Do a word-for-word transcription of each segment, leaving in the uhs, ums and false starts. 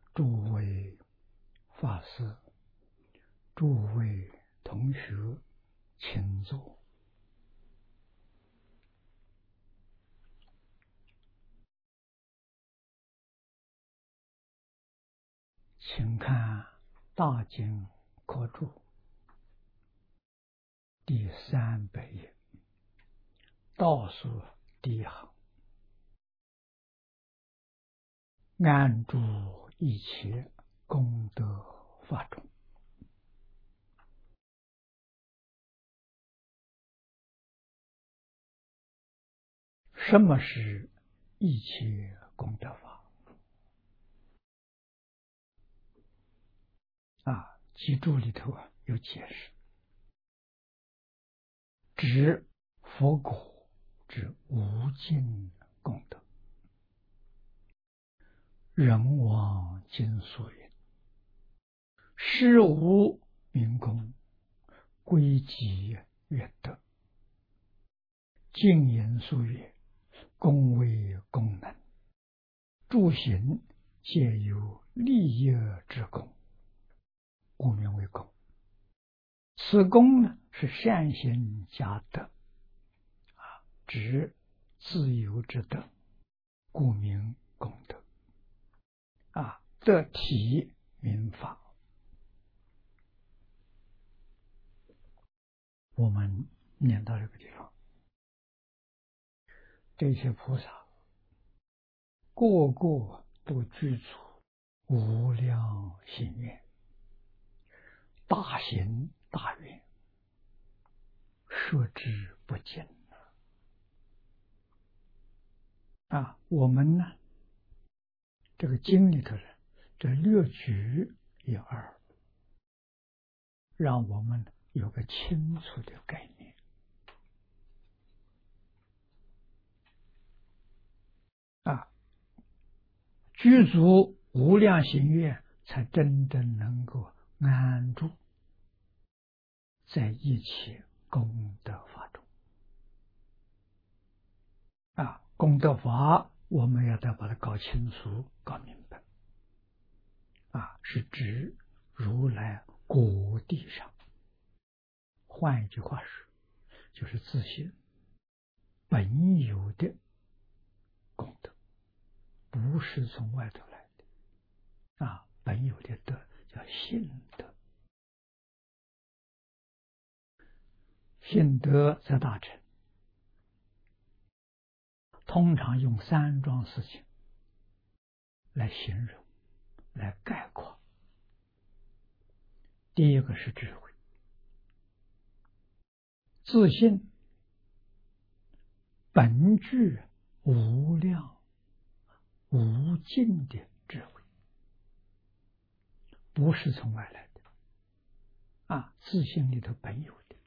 诸位法师、诸位同学，请坐。请看《大经科注》第三百页倒数第一行，安住一切功德法中。什么是一切功德法？啊，记注里头啊有解释，指佛果之无尽功德。人王经所云：事无明功，归集曰德。经言述曰：功为功能，诸行皆有利益之功，故名为功。此功呢是善行加德，啊，指自由之德，故名功德。啊，得体名法。我们念到这个地方，这些菩萨个个都具足无量心愿，大行大愿，摄之不尽啊！我们呢，这个经里头的这略举一二，让我们有个清楚的概念啊，具足无量心愿，才真正能够安住在一切功德法中啊。功德法我们要得把它搞清楚、搞明白啊，是指如来果地上，换一句话说，就是自信本有的功德，不是从外头来的啊，本有的德叫信德。信德在大乘通常用三桩事情来形容，来概括。第一个是智慧，自信本具无量无尽的智慧，不是从外来的啊，自信里头本有的。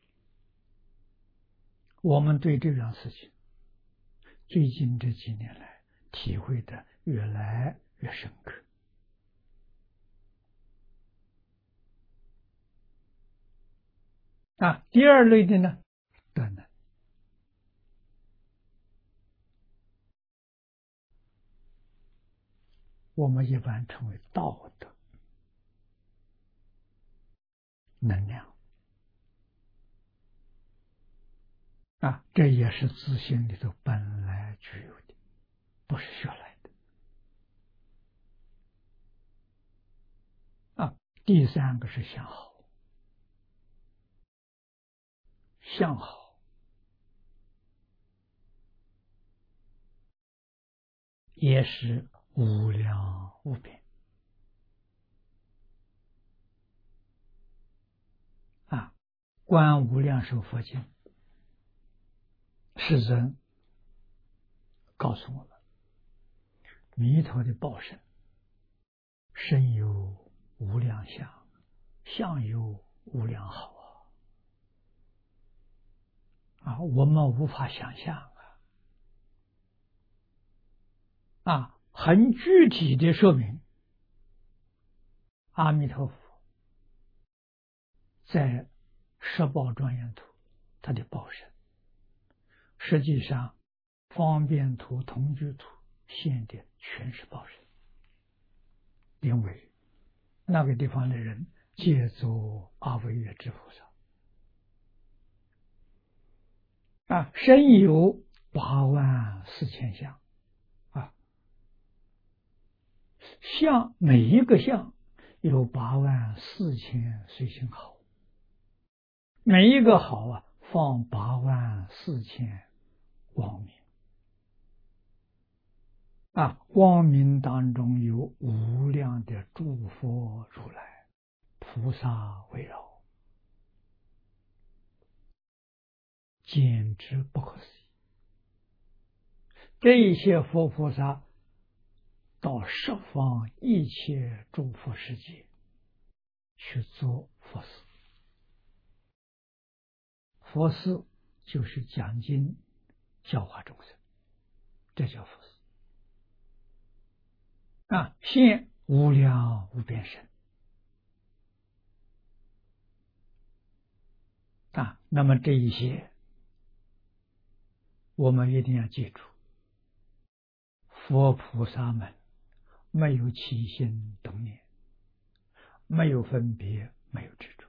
我们对这样事情最近这几年来体会的越来越深刻啊。第二类的呢，德能，我们一般称为道德能量啊，这也是自信里头本来具有的，不是学来的啊。第三个是相好，相好也是无量无边啊。观无量寿佛经世尊告诉我们，弥陀的报身身有无量相，相有无量好啊！啊，我们无法想象啊！啊，很具体的说明，阿弥陀佛在十宝庄严图他的报身，实际上方便图、同居图现的全是报身，比因为那个地方的人皆作阿惟越之菩萨啊，身有八万四千相啊，相每一个相有八万四千随行好，每一个好啊，放八万四千光明啊，光明当中有无量的诸佛如来菩萨围绕，简直不可思议。这一些佛菩萨到十方一切诸佛世界去做佛事，佛事就是讲经教化众生，这叫佛事啊，现无量无边身啊。那么这一些我们一定要记住，佛菩萨们没有起心动念，没有分别，没有执着。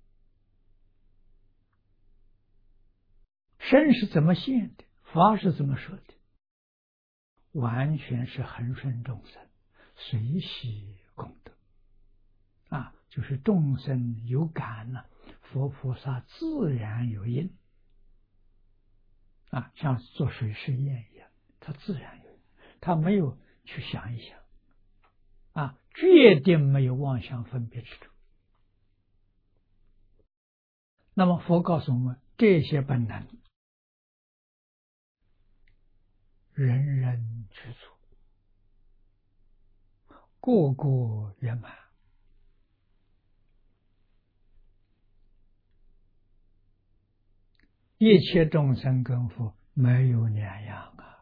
身是怎么现的，法是怎么说的，完全是恒顺众生，随喜功德啊，就是众生有感呢，佛菩萨自然有应啊，像做水试验一样，他自然有应，他没有去想一想啊，决定没有妄想分别之处。那么佛告诉我们，这些本能人人具足，个个圆满。一切众生跟佛没有两样啊，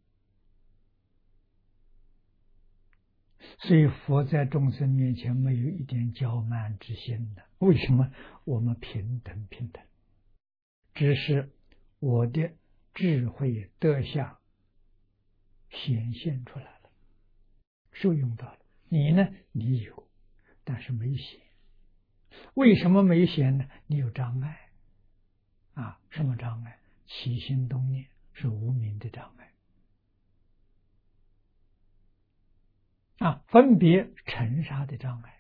所以佛在众生面前没有一点骄慢之心的。为什么？我们平等平等，只是我的智慧德相显现出来了，受用到了。你呢？你有，但是没显。为什么没显呢？你有障碍啊？什么障碍？起心动念是无明的障碍啊，分别尘沙的障碍，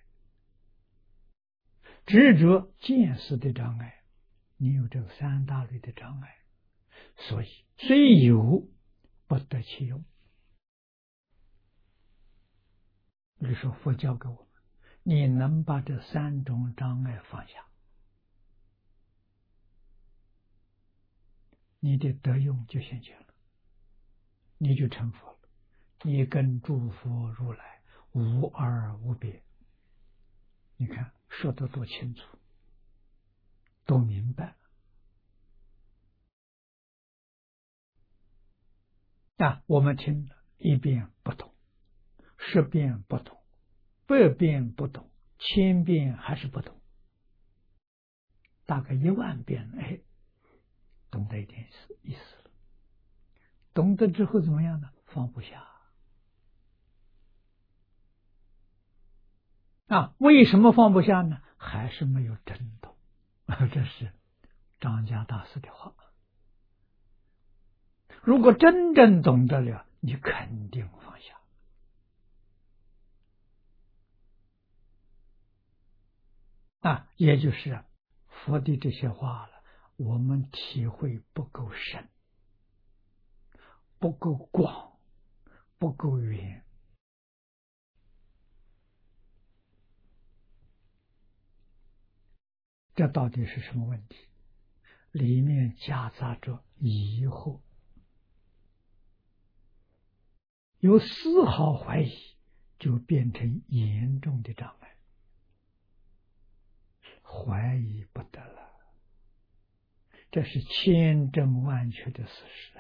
执着见识的障碍，你有这三大类的障碍，所以虽有不得其用。比如说佛教给我们，你能把这三种障碍放下，你的德用就现前了，你就成佛了，你跟诸佛如来无二无别。你看说得多清楚，多明白啊！我们听了一遍不懂，十遍不懂，百遍不懂，千遍还是不懂，大概一万遍，哎，懂得一点意思了。懂得之后怎么样呢？放不下啊！为什么放不下呢？还是没有真懂。这是张家大师的话。如果真正懂得了，你肯定放下啊！也就是佛的这些话了，我们体会不够深，不够广，不够远。这到底是什么问题？里面夹杂着疑惑，有丝毫怀疑，就变成严重的障碍，怀疑不得了。这是千真万确的事实啊！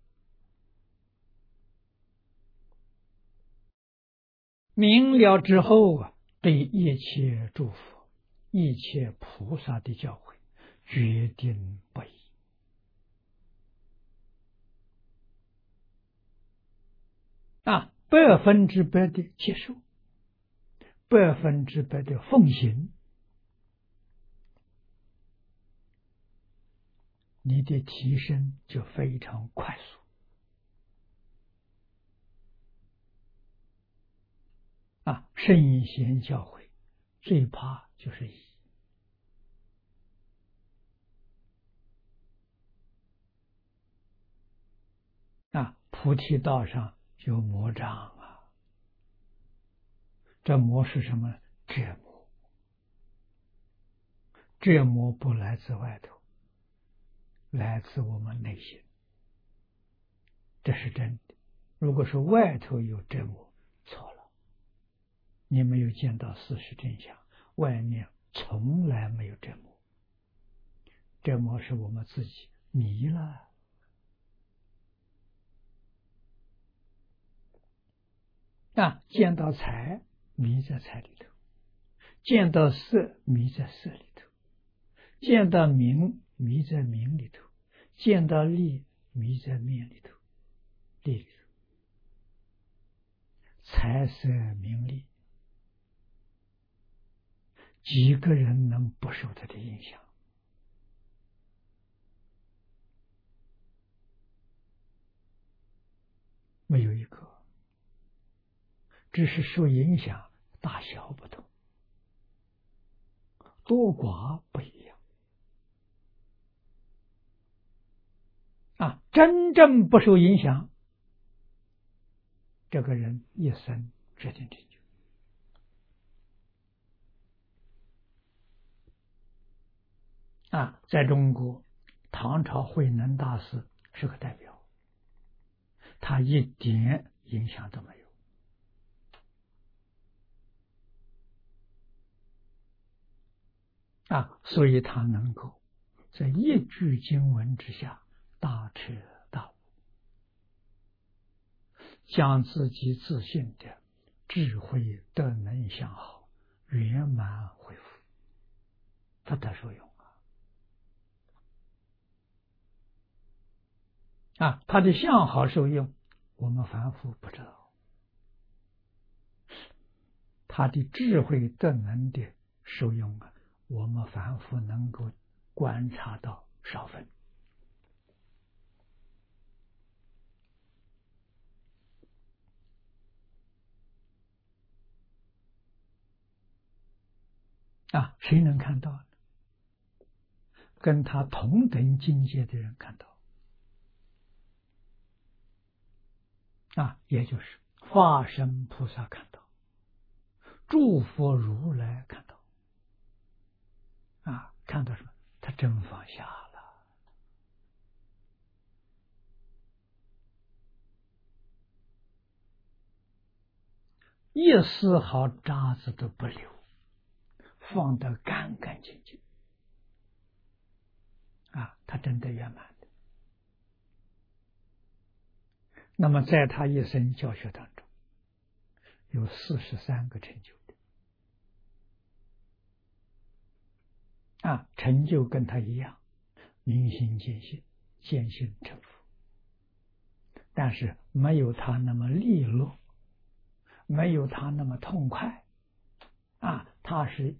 明了之后啊，对一切诸佛、一切菩萨的教诲决定不移啊，百分之百的接受， 百分之百的奉行，你的提升就非常快速。啊，圣贤教诲最怕就是疑。啊，菩提道上有魔障啊，这魔是什么？折磨。折磨不来自外头，来自我们内心，这是真的。如果是外头有折磨，错了。你没有见到事实真相，外面从来没有折磨。折磨是我们自己迷了。啊，见到财迷在财里头，见到色迷在色里头，见到名迷在名里头，见到利迷在面里头，利里头。财色名利，几个人能不受他的影响？没有一个。只是受影响大小不同，多寡不一样。啊，真正不受影响，这个人一生决定成就。啊，在中国，唐朝慧能大师是个代表，他一点影响都没有。啊，所以他能够在一句经文之下大彻大悟，将自己自信的智慧德能相好圆满恢复，不得受用啊！啊，他的相好受用，我们凡夫不知道；他的智慧德能的受用啊，我们凡夫能够观察到少分。啊，谁能看到呢？跟他同等境界的人看到。啊，也就是化身菩萨看到，诸佛如来看到。啊，看到什么？他真放下了。一丝毫渣子都不留，放得干干净净。啊，他真的圆满的。那么在他一生教学当中，有四十三个成就的。啊，成就跟他一样，明心见性，见性成佛。但是没有他那么利落，没有他那么痛快。啊，他是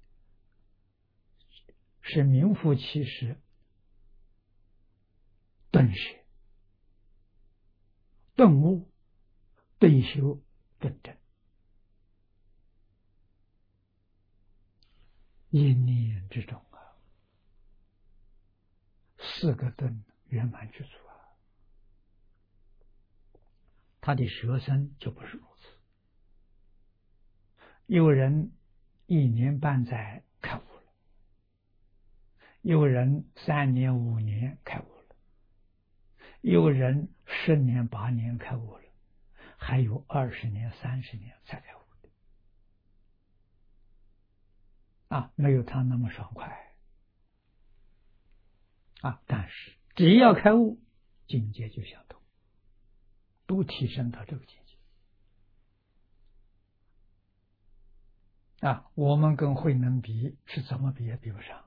是名副其实顿学、顿悟、顿修、顿证，一念之中啊，四个顿圆满具足啊。他的学生就不是如此。有人一年半载开悟了，有人三年五年开悟了，有人十年八年开悟了，还有二十年三十年才开悟的。啊，没有他那么爽快。啊，但是只要开悟，境界就相同，都提升到这个境界。啊，我们跟慧能比是怎么比也比不上，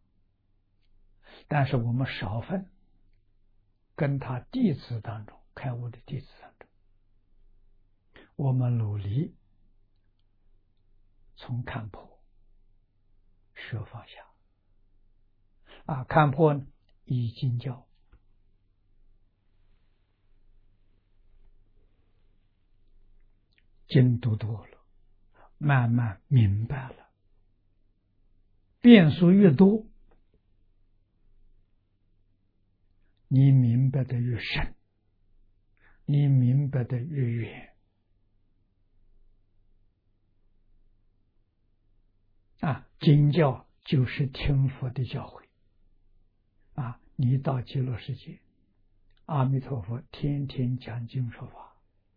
但是我们少分跟他弟子当中开悟的弟子当中，我们努力从看破学放下。啊，看破以经教，经读多了，慢慢明白了，变数越多，你明白的越深，你明白的越远。啊，经教就是听佛的教诲。啊，你到极乐世界，阿弥陀佛天天讲经说法。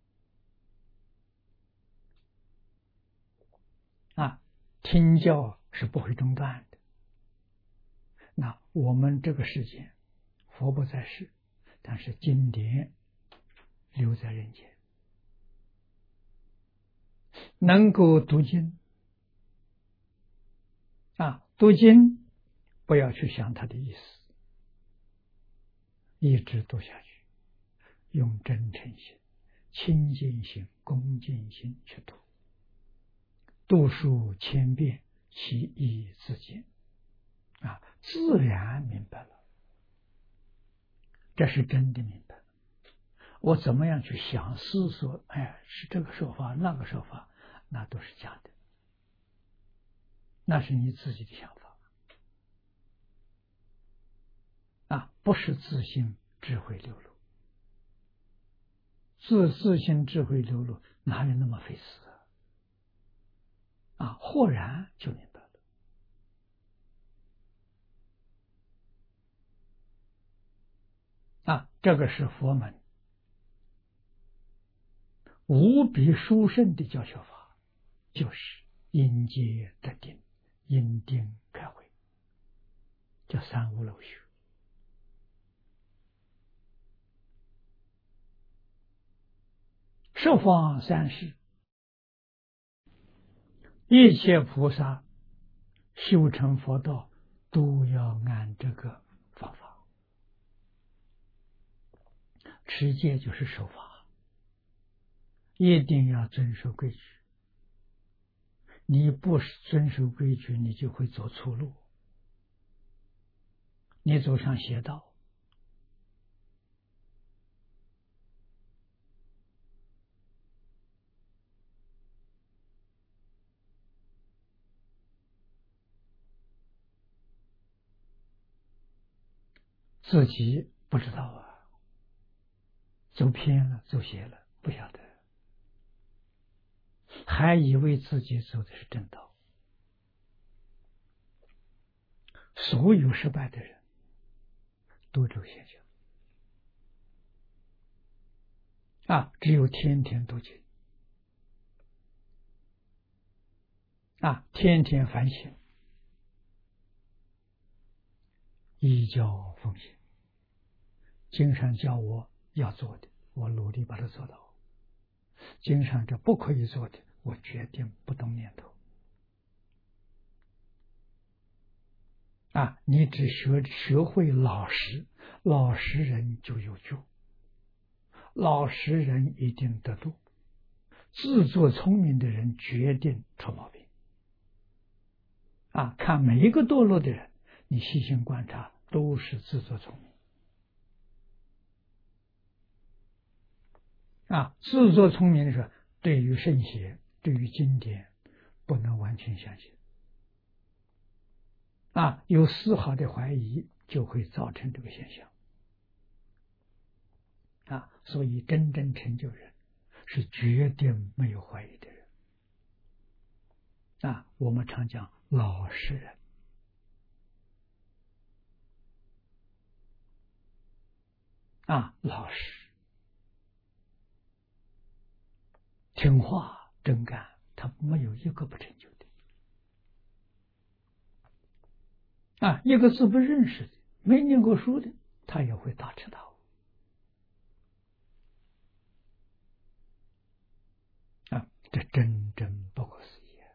啊，听教是不会中断的。那我们这个世界，佛不在世，但是经典留在人间，能够读经。啊，读经不要去想他的意思，一直读下去，用真诚心、清净心、恭敬心去读，读数千遍，其义自见。啊，自然明白了，这是真的明白。我怎么样去想思索？哎，是这个说法，那个说法，那都是假的，那是你自己的想法。啊，不是自信智慧流露，自自信智慧流露，哪有那么费事啊？啊，豁然就明白了。啊，这个是佛门无比殊胜的教学法，就是因戒得定，因定开慧，叫三无漏学。十方三世一切菩萨修成佛道，都要按这个方法。持戒就是守法，一定要遵守规矩。你不遵守规矩，你就会走错路，你走上邪道。自己不知道啊，走偏了，走邪了，不晓得，还以为自己走的是正道。所有失败的人都这个现象啊，只有天天读经啊，天天反省，依教奉行。经上叫我要做的，我努力把它做到；经上这不可以做的，我决定不动念头。啊，你只学学会老实，老实人就有救，老实人一定得度，自作聪明的人决定出毛病。啊，看每一个堕落的人，你细心观察，都是自作聪明。啊，自作聪明的时候，对于圣贤，对于经典，不能完全相信。啊，有丝毫的怀疑，就会造成这个现象。啊，所以真正成就人，是绝对没有怀疑的人。啊，我们常讲老实人。啊，老实。听话真干，他没有一个不成就的。啊，一个字不认识的，没念过书的，他也会大彻大悟。啊，这真真不可思议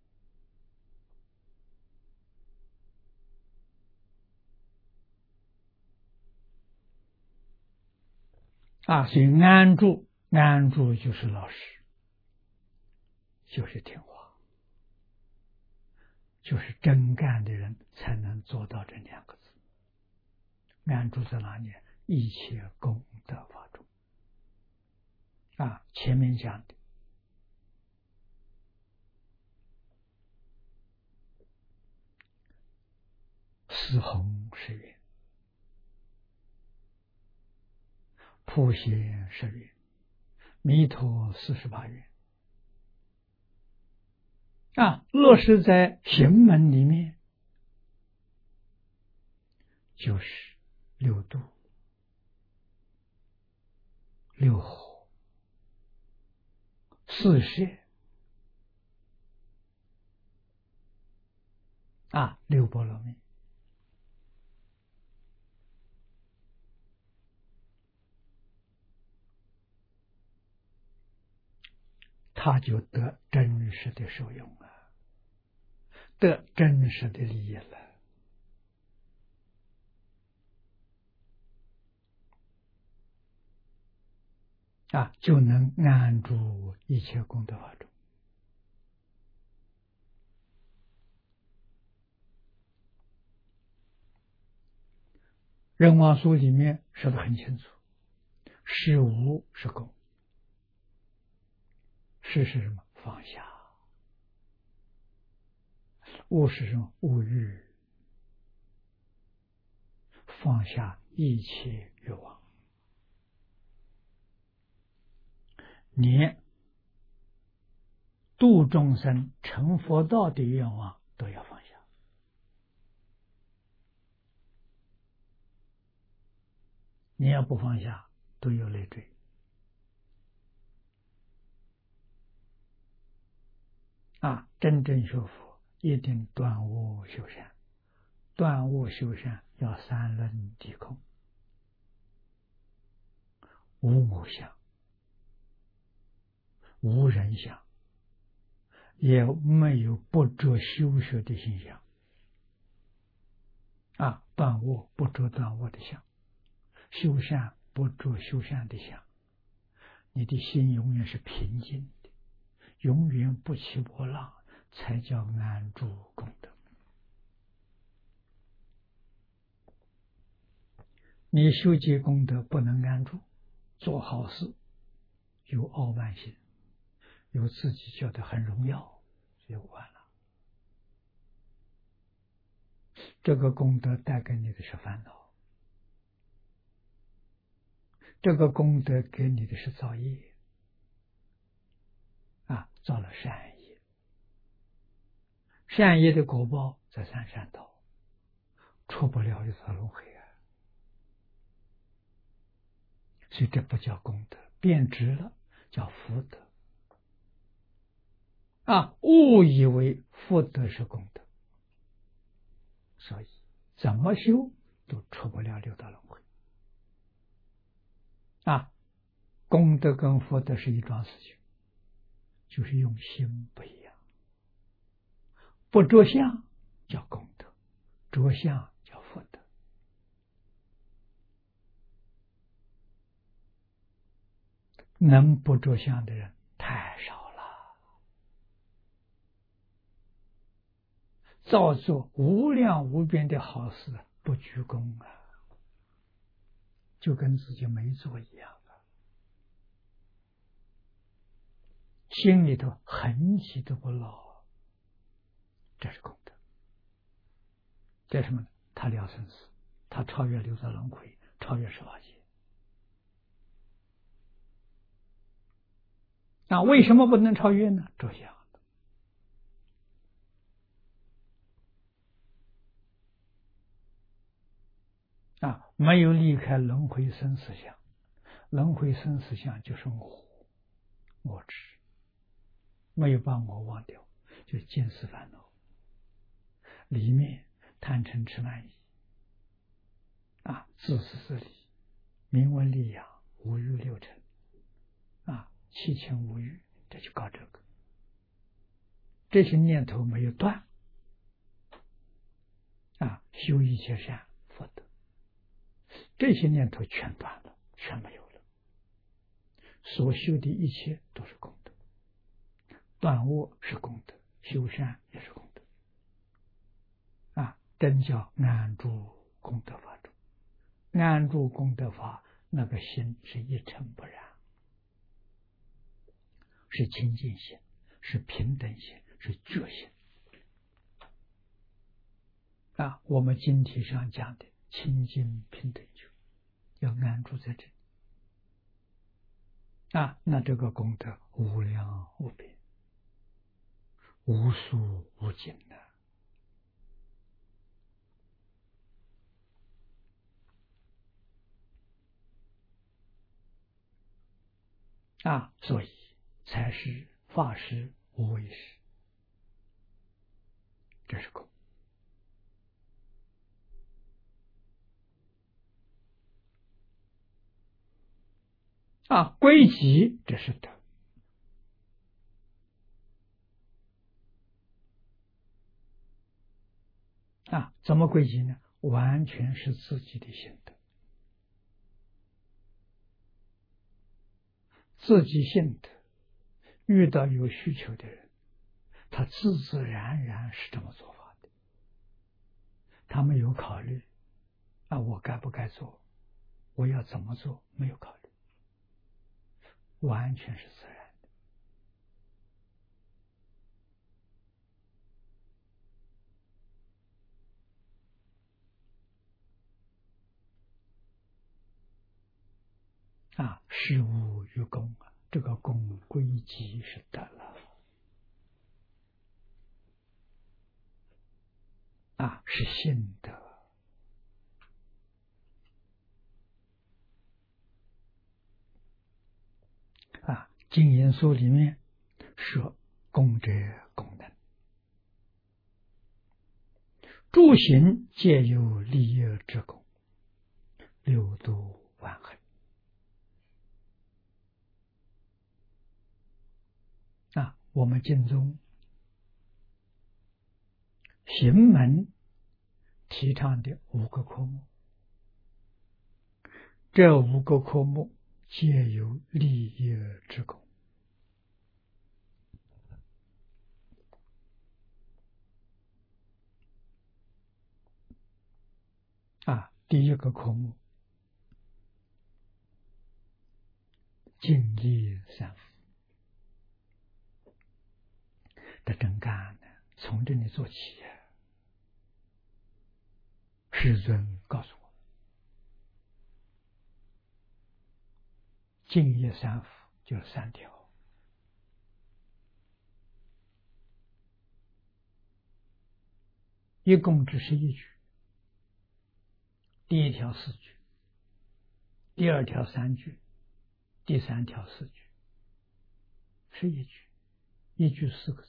啊！所以安住，安住就是老实，就是听话。 就是真干的人才能做到这两个字。安住在哪里？一切功德法中。啊，前面讲的四弘誓愿、普贤誓愿、弥陀四十八愿啊，落实在行门里面，就是六度、六火、四摄啊，六波罗蜜。他就得真实的受用啊，得真实的利益了啊，就能安住一切功德法中。任王书里面说得很清楚，是无是功。是是什么？放下。无是什么？无欲。放下一切欲望，连度众生成佛道的愿望都要放下。你要不放下，都有累赘。啊，真正学佛一定断恶修善，断恶修善要三轮体空，无我相，无人相，也没有不着修学的形象。啊，断恶不着断恶的相，修善不着修善的相，你的心永远是平静的，永远不起波浪，才叫安住功德。你修积功德不能安住，做好事有傲慢心，有自己觉得很荣耀，就完了。这个功德带给你的是烦恼，这个功德给你的是造业啊，造了善业，善业的果报在三善道，出不了六道轮回啊。所以这不叫功德，变质了，叫福德啊！误以为福德是功德，所以怎么修都出不了六道轮回啊！功德跟福德是一桩事情，就是用心不一样。不着相叫功德，着相叫福德。能不着相的人太少了，造作无量无边的好事不居功啊，就跟自己没做一样啊，心里头痕迹都不落，这是功德。这是什么呢？他了生死，他超越六道轮回，超越十法界。那为什么不能超越呢？着相啊，没有离开轮回生死相，轮回生死相就是我，我执，没有把我忘掉，就是见思烦恼。里面贪嗔痴慢疑啊，自私自利，名闻利养，五欲六尘啊，七情五欲，这就搞这个。这些念头没有断啊，修一切善福德，这些念头全断了，全没有了。所修的一切都是功德，断恶是功德，修善也是功德真叫安住功德法中。安住功德法，那个心是一尘不染，是清净心，是平等心，是觉心。啊，我们经题上讲的清净平等觉，要安住在这里。啊，那这个功德无量无边，无数无尽的。啊，所以才是法师无为师，这是功。啊，归集这是德。啊，怎么归集呢？完全是自己的心得，自己心得，遇到有需求的人，他自自然然是这么做法的。他没有考虑啊，我该不该做，我要怎么做，没有考虑，完全是自然的。啊，事物与功啊，这个功归集是得了。啊，是心得。啊，经言书里面说，功者功能，诸行皆有利益之功，六度万恒。啊，我们经中行门提倡的五个科目，这五个科目皆有利益之功。啊，第一个科目，净业三福。这真干呢，从这里做起。世尊告诉我，净业三福就三条。一共只是一句，第一条四句，第二条三句，第三条四句，是一句，一句四个字。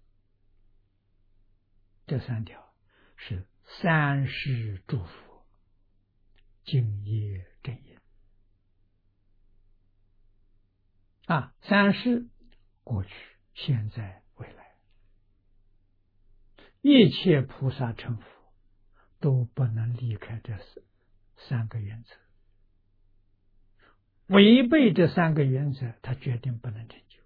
这三条是三世诸佛净业正业。啊，三世过去、现在、未来，一切菩萨成佛都不能离开这三个原则，违背这三个原则，他决定不能成就。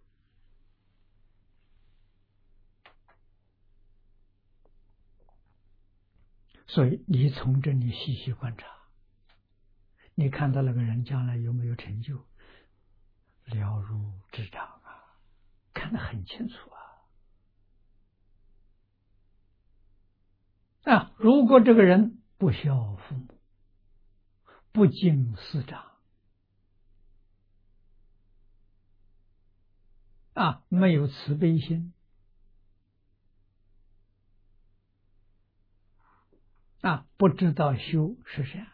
所以你从这里细细观察，你看到那个人将来有没有成就，了如指掌啊，看得很清楚啊。啊，如果这个人不孝父母，不敬师长，啊，没有慈悲心，啊，不知道修十善，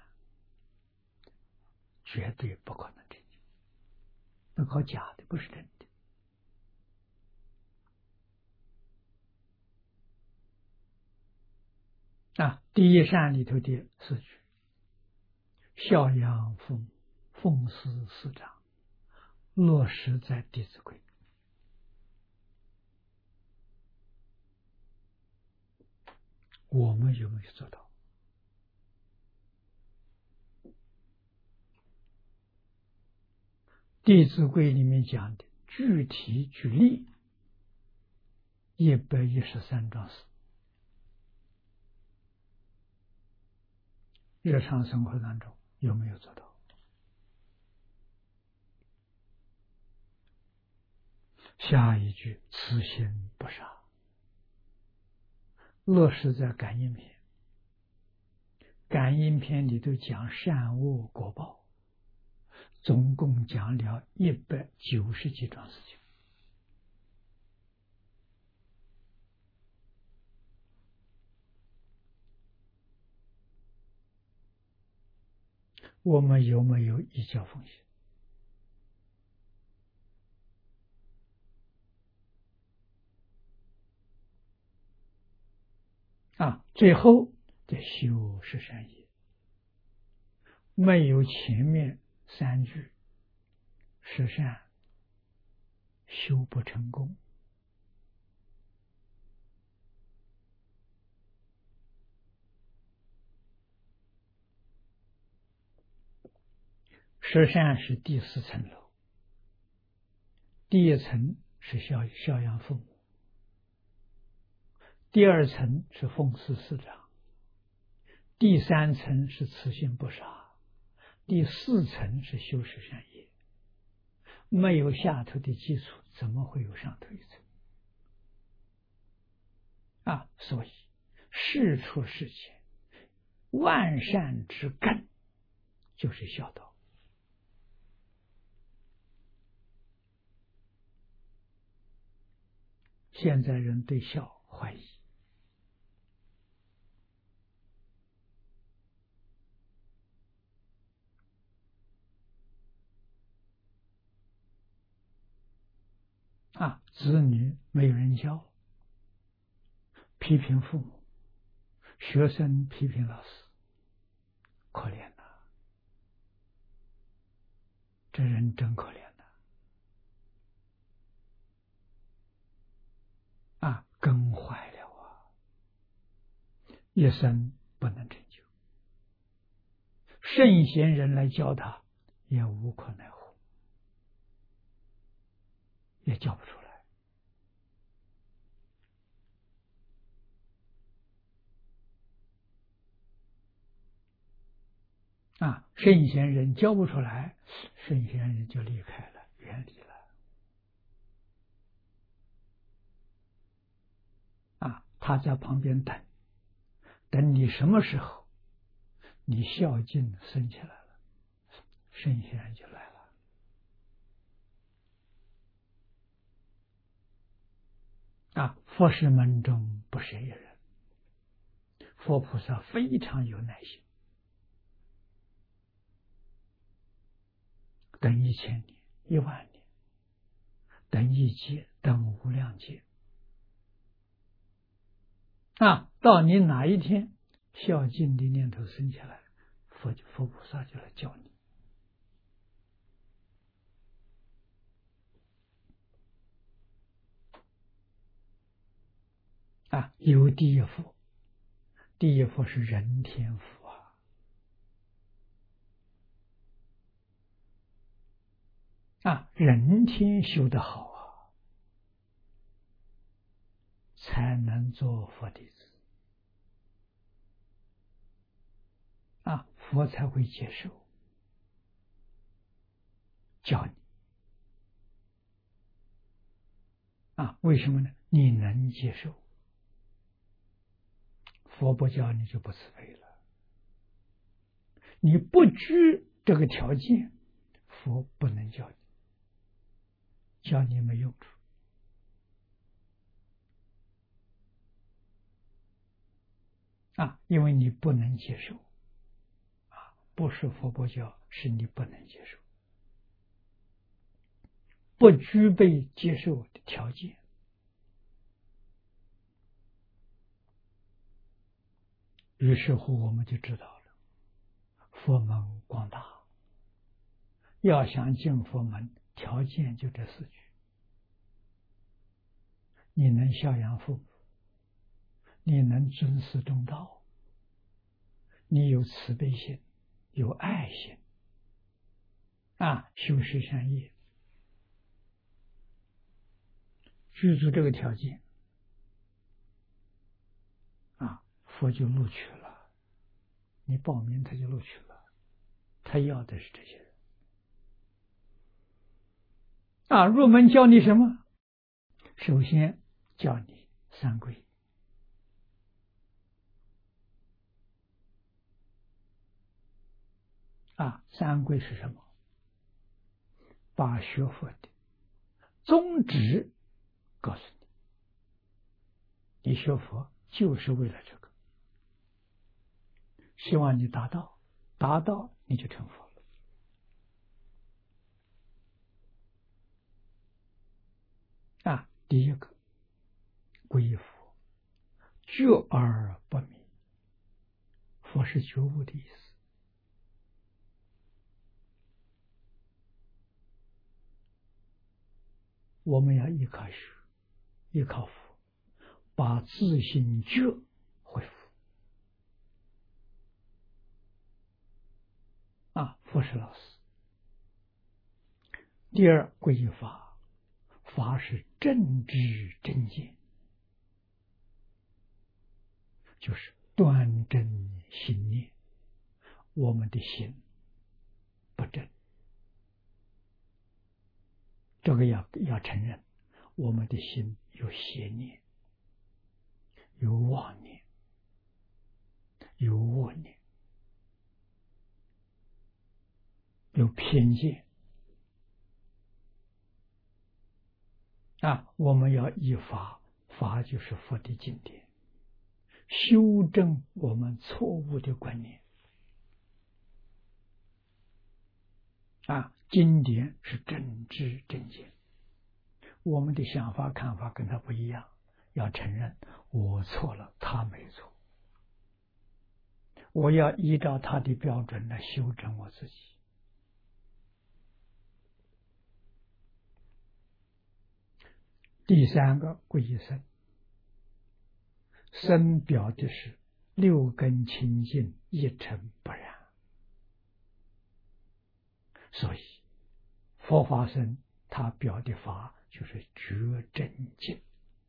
绝对不可能成就。那靠假的，不是真的。啊，第一善里头的四句：孝养父母，奉事师长，落实在《弟子规》。我们有没有做到？《弟子规》里面讲的具体举例一百一十三桩事， 日常生活当中有没有做到？下一句此心不杀，落实在感应篇。感应篇里头讲善恶果报，总共讲了一百九十几桩事情。我们有没有依教奉行？啊，最后再修十善业，没有前面三句，十善修不成功。十善是第四层楼，第一层是孝孝养父母，第二层是奉事师长，第三层是慈心不杀，第四层是修十善业。没有下头的基础，怎么会有上头一层？啊，所以事出世间，万善之根就是孝道。现在人对孝怀疑，啊，子女没有人教，批评父母，学生批评老师，可怜呐、啊，这人真可怜呐、啊！啊，根坏了啊，一生不能成就。圣贤人来教他，也无可奈何，也教不出来。啊，圣贤人教不出来，圣贤人就离开了，远离了。啊，他在旁边等，等你什么时候你孝敬升起来了，圣贤人就来了。啊，佛事门中不是一人，佛菩萨非常有耐心，等一千年、一万年，等一劫、等无量劫。啊，到你哪一天孝敬的念头升起来，佛佛菩萨就来教你。啊，有第一佛，第一佛是人天佛啊。啊，人天修得好啊，才能做佛弟子啊，佛才会接受教你啊。为什么呢？你能接受，佛不教你就不慈悲了。你不具这个条件，佛不能教你，教你没用处啊，因为你不能接受啊，不是佛不教，是你不能接受，不具备接受的条件。于是乎我们就知道了，佛门广大，要想进佛门，条件就这四句：你能孝养父母，你能尊师重道，你有慈悲心，有爱心，啊，修十善业，具足这个条件，啊，佛就录取了， 你报名他就录取了，他要的是这些人。啊，入门教你什么？首先教你三皈。啊，三皈是什么？把学佛的宗旨告诉你，你学佛就是为了这个，希望你达到，达到你就成佛了。啊，第一个皈依佛，觉而不迷，佛是觉悟的意思。我们要依靠学，依靠佛，把自性觉恢复。啊，佛是老师。第二，皈依法，法是正知正见，就是端正心念。我们的心不正，这个要要承认，我们的心有邪念，有妄念，有恶念，有偏见。啊，我们要依法，法就是佛的经典，修正我们错误的观念。啊，经典是正知正见，我们的想法看法跟他不一样，要承认我错了，他没错，我要依照他的标准来修正我自己。第三个皈依僧，僧表的是六根清净，一尘不染。所以佛法僧他表的法就是觉真净。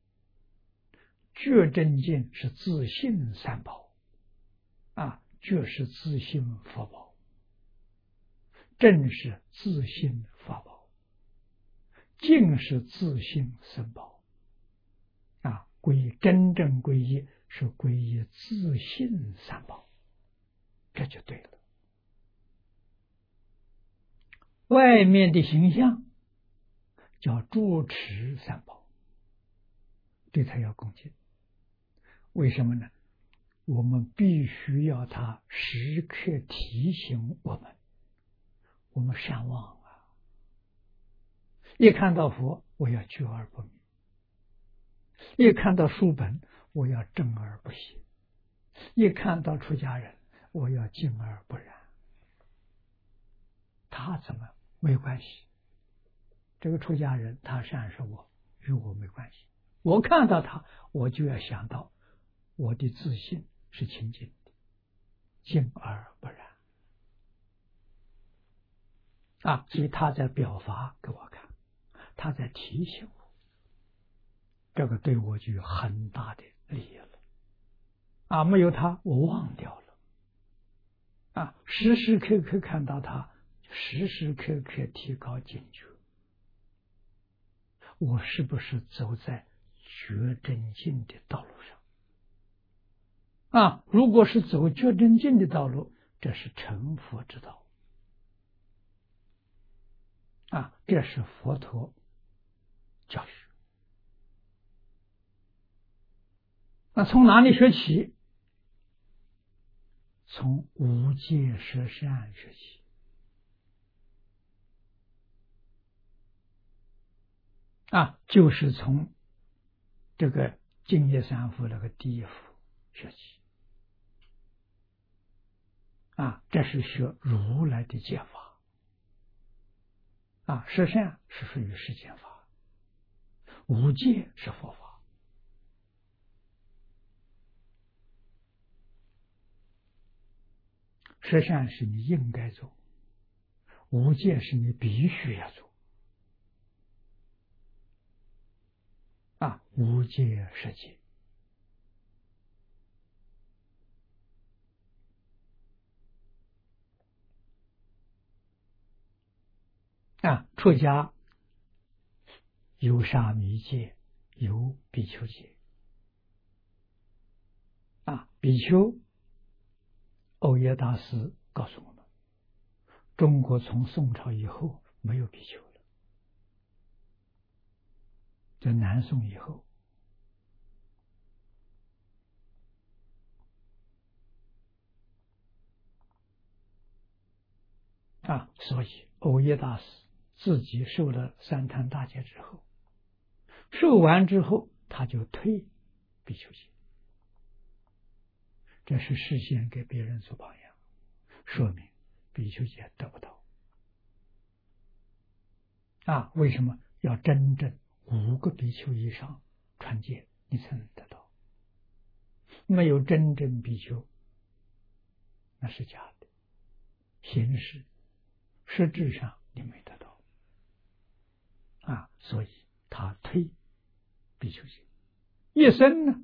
觉真净是自性三宝，啊，觉是自性佛宝，正是自性法宝，净是自性僧宝。啊，皈依真正皈依是皈依自性三宝，这就对了。外面的形象叫住持三宝，对他要恭敬。为什么呢？我们必须要他时刻提醒我们，我们善忘啊！一看到佛，我要觉而不迷；一看到书本，我要正而不邪；一看到出家人，我要敬而不染。他怎么没关系？这个出家人他善是我，与我没关系。我看到他，我就要想到我的自信是清净的，敬而不染。啊，所以他在表法给我看，他在提醒我，这个对我就有很大的利益了。啊，没有他，我忘掉了。啊，时时刻刻看到他，时时刻刻提高警觉。我是不是走在觉真净的道路上？啊，如果是走觉真净的道路，这是成佛之道。啊，这是佛陀教学。那从哪里学起？从无戒十善学起。啊，就是从这个净业三福那个第一福学起。啊，这是学如来的戒法。啊，十善是属于世间法，无戒是佛法。十善是你应该做，无戒是你必须要做。啊，无戒十戒。 啊，出家有沙弥戒，有比丘戒。啊，比丘，欧耶大师告诉我们，中国从宋朝以后没有比丘了，在南宋以后。啊，所以欧耶大师自己受了三坛大戒之后，受完之后他就退比丘戒，这是事先给别人做榜样，说明比丘戒得不到。啊，为什么要真正五个比丘以上传戒，你才能得到？没有真正比丘，那是假的，形式实质上你没得到。啊，所以他推比丘戒，一生呢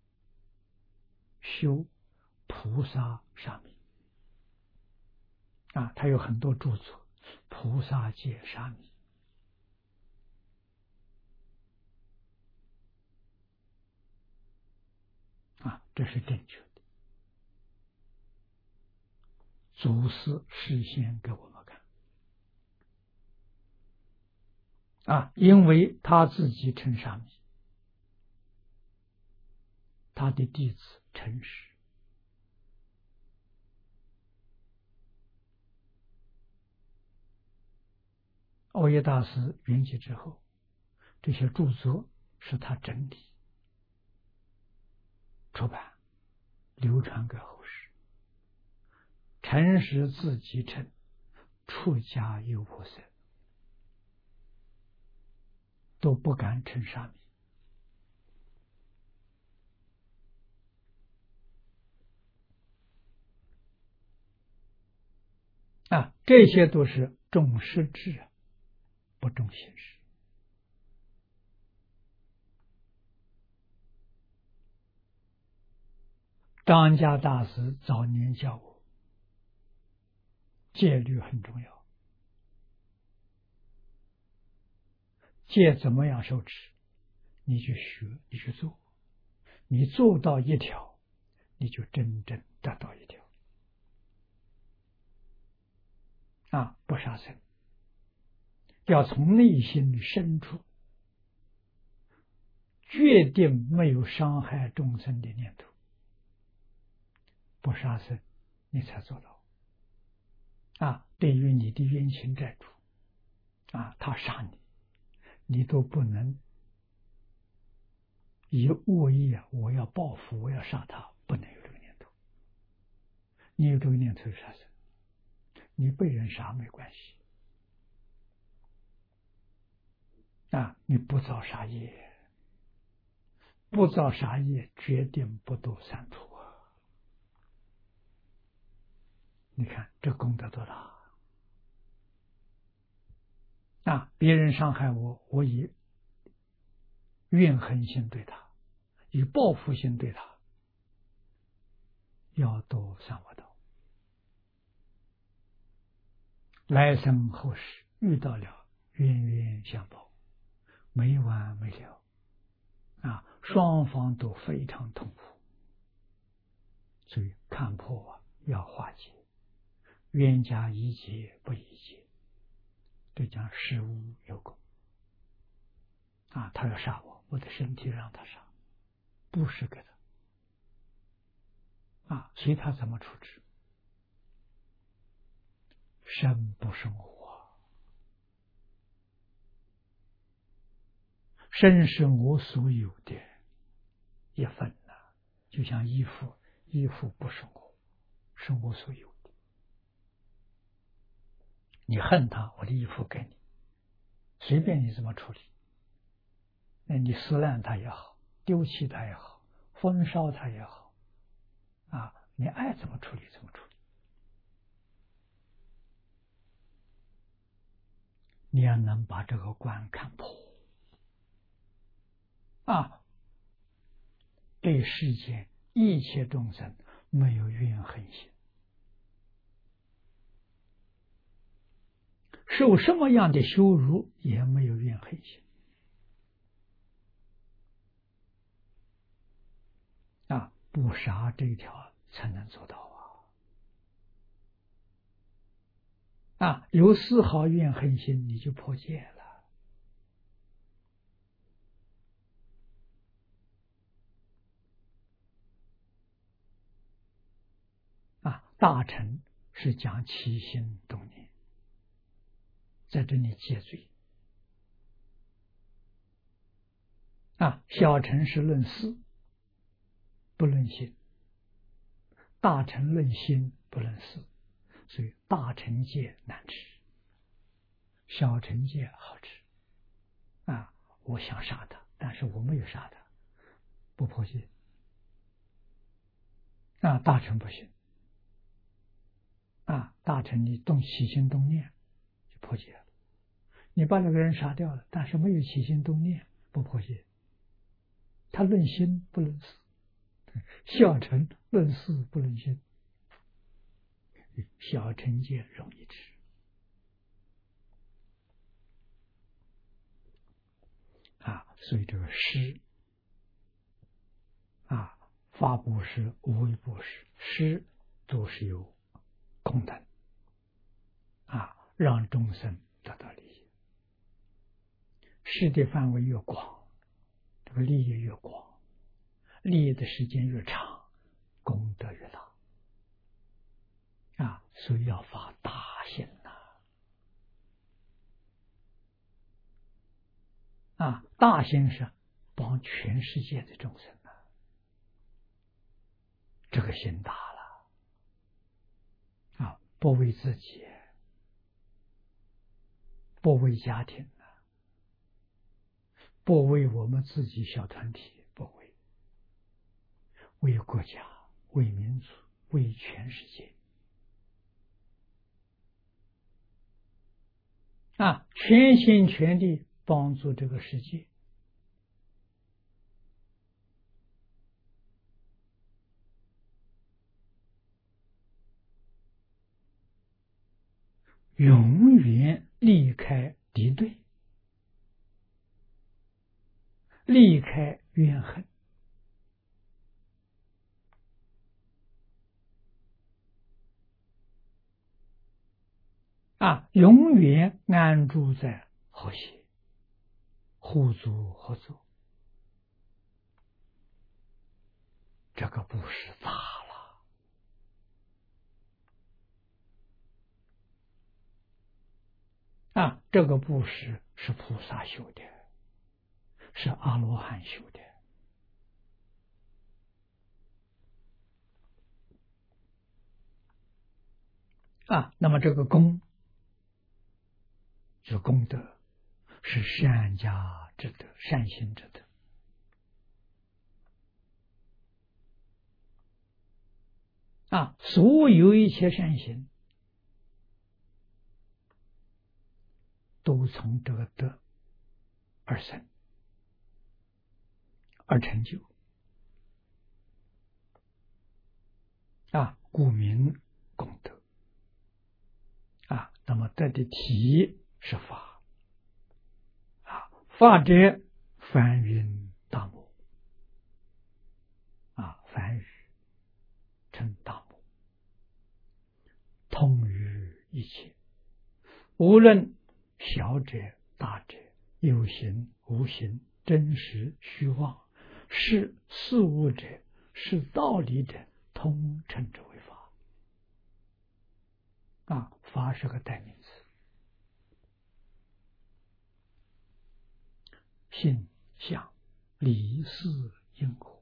修菩萨沙弥。啊，他有很多著作，菩萨戒沙弥。啊，这是正确的，祖师示现给我们看。啊，因为他自己称沙弥，他的弟子诚实。欧耶大师圆寂之后，这些著作是他整理出版，流传给后世。诚实自己称，出家有菩萨，都不敢称沙弥。啊，这些都是重实质，不重形式。张家大师早年教我，戒律很重要。戒怎么样受持？你去学，你去做，你做到一条，你就真正得到一条。啊，不杀生，要从内心深处决定没有伤害众生的念头，不杀生，你才做到。啊，对于你的冤亲债主，啊，他杀你，你都不能以恶意啊，我要报复，我要杀他，不能有这个念头。你有这个念头杀生，你被人杀没关系。啊，你不造杀业，不造杀业，决定不堕三途啊！你看这功德多大！啊，别人伤害我，我以怨恨心对他，以报复心对他，要堕三恶道。来生后世遇到了冤冤相报，没完没了。啊，双方都非常痛苦，所以看破啊，要化解，冤家宜解不宜结，这讲事无有功。啊，他要杀我，我的身体让他杀，不是给他。啊，随他怎么处置，生不生活，生是我所有的一份呐、啊，就像衣服，衣服不生活，是我所有的。你恨他，我的衣服给你，随便你怎么处理。那你撕烂它也好，丢弃它也好，焚烧它也好，啊，你爱怎么处理怎么处理。你要能把这个关看破，啊，对世间一切众生没有怨恨心， 受什么样的羞辱也没有怨恨心啊，不杀这一条才能做到啊！啊，有丝毫怨恨心，你就破戒了。啊，大乘是讲起心动念，在这里戒罪。啊，小乘是论事，不论心；大乘论心，不论事。所以大乘戒难吃，小乘戒好吃。啊，我想杀他，但是我没有杀他，不破戒。啊，大乘不行。啊，大乘你动起心动念就破戒了。你把那个人杀掉了，但是没有起心动念，不破戒。他论心不论事，小乘论事不论心，小乘戒容易吃。啊，所以这个施啊，法布施、无为布施、施都是有功能啊，让众生得到利益。施的范围越广，这个利益越广，利益的时间越长，功德越大啊，所以要发大心呐！啊，大心是帮全世界的众生啊，这个心大了啊，不为自己，不为家庭，不为我们自己小团体，不为，为国家，为民族，为全世界啊，全心全力帮助这个世界。永远离开敌对，离开怨恨啊，永远安住在和谐、互助合作。这个布施大了啊！这个布施是菩萨修的，是阿罗汉修的啊。那么这个功是功德，是善加之德，善行之德啊。所有一切善行都从这个德而生而成就啊，故名功德啊。那么德的体是法啊，法者梵云大母啊，梵语称大母，通于一切，无论小者大者，有形无形，真实虚妄，是事物者，是道理者，通称之为法啊。法是个代名词，性相理事因果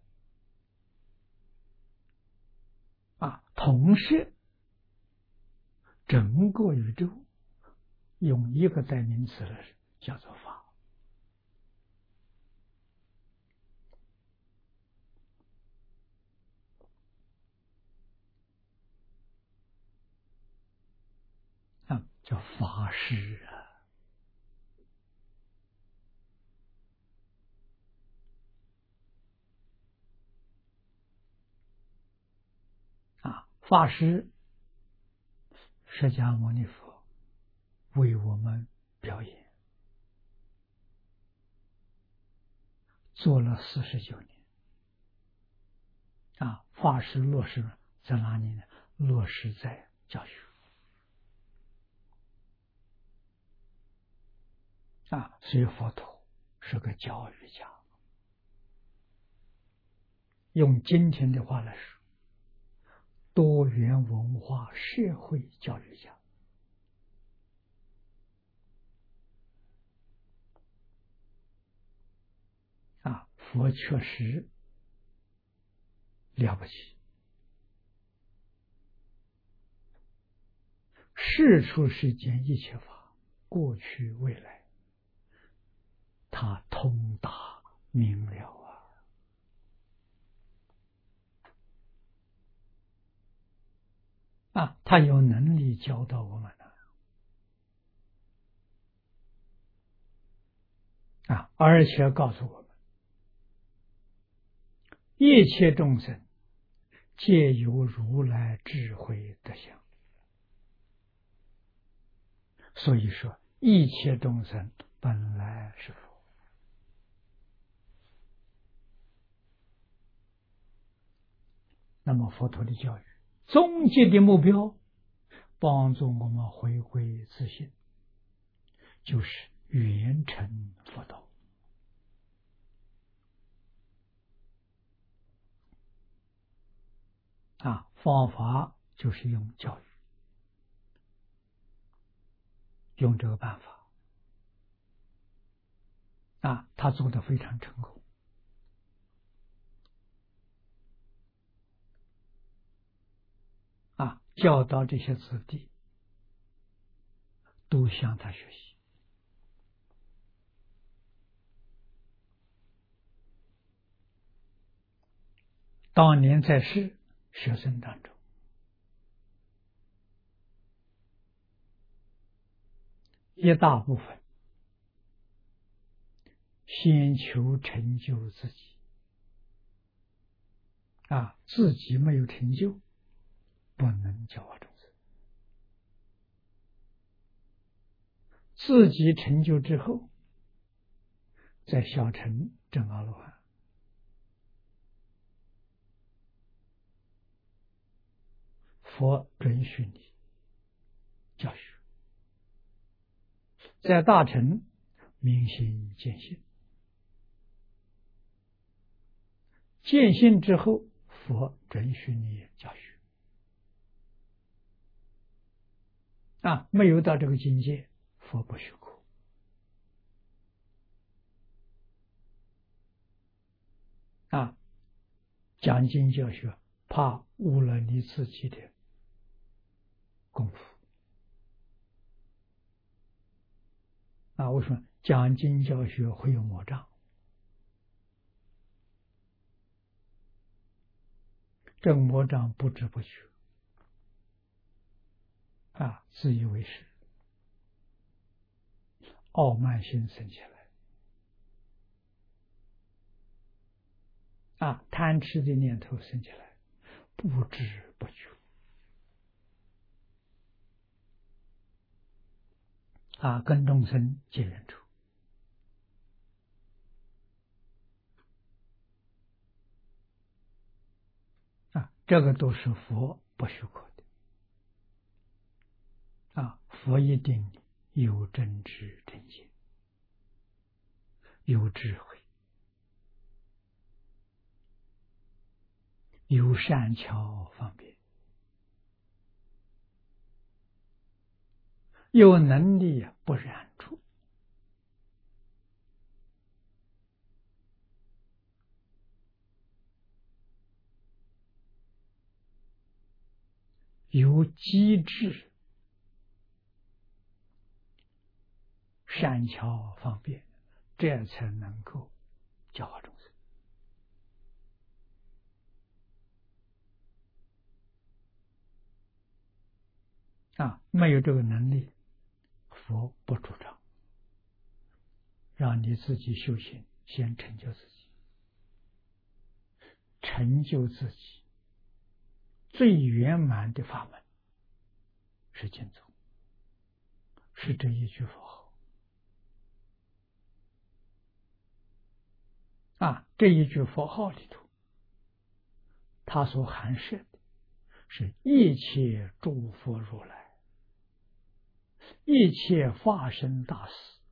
啊，同时整个宇宙用一个代名词来叫做法啊，叫法师啊。啊，法师释迦牟尼佛为我们表演，做了四十九年。啊，法师落实在哪里呢？落实在教学。啊，所以佛陀是个教育家。用今天的话来说，多元文化社会教育家。啊，佛确实了不起。世出世间一切法，过去未来，他通达明了啊！啊，他有能力教导我们的啊，而且告诉我们，一切众生皆有如来智慧德相。所以说，一切众生本来是佛。那么佛陀的教育终极的目标，帮助我们回归自信，就是圆成佛道。啊，方法就是用教育，用这个办法。啊，他做得非常成功。啊，教导这些子弟都向他学习。当年在世学生当中，一大部分先求成就自己。啊，自己没有成就，不能教化众生。自己成就之后，再小乘证阿罗汉。佛准许你教学，在大乘明心见性，见性之后，佛准许你教学。啊，没有到这个境界，佛不许可。啊，讲经教学，怕误了你自己的功夫。啊，为什么讲经教学会有魔障？这个魔障不知不觉，啊，自以为是，傲慢心生起来，啊，贪吃的念头生起来，不知不觉，啊，跟众生结缘处。啊，这个都是佛不许可的。啊，佛一定有真知正见，有智慧，有善巧方便，有能力不染处，有机智，善巧方便，这样才能够教化众生。啊，没有这个能力，佛不主张，让你自己修行，先成就自己，成就自己最圆满的法门是净土， 是这一句佛号啊，这一句佛号里头，它所含摄的是一切诸佛如来，一切化身大士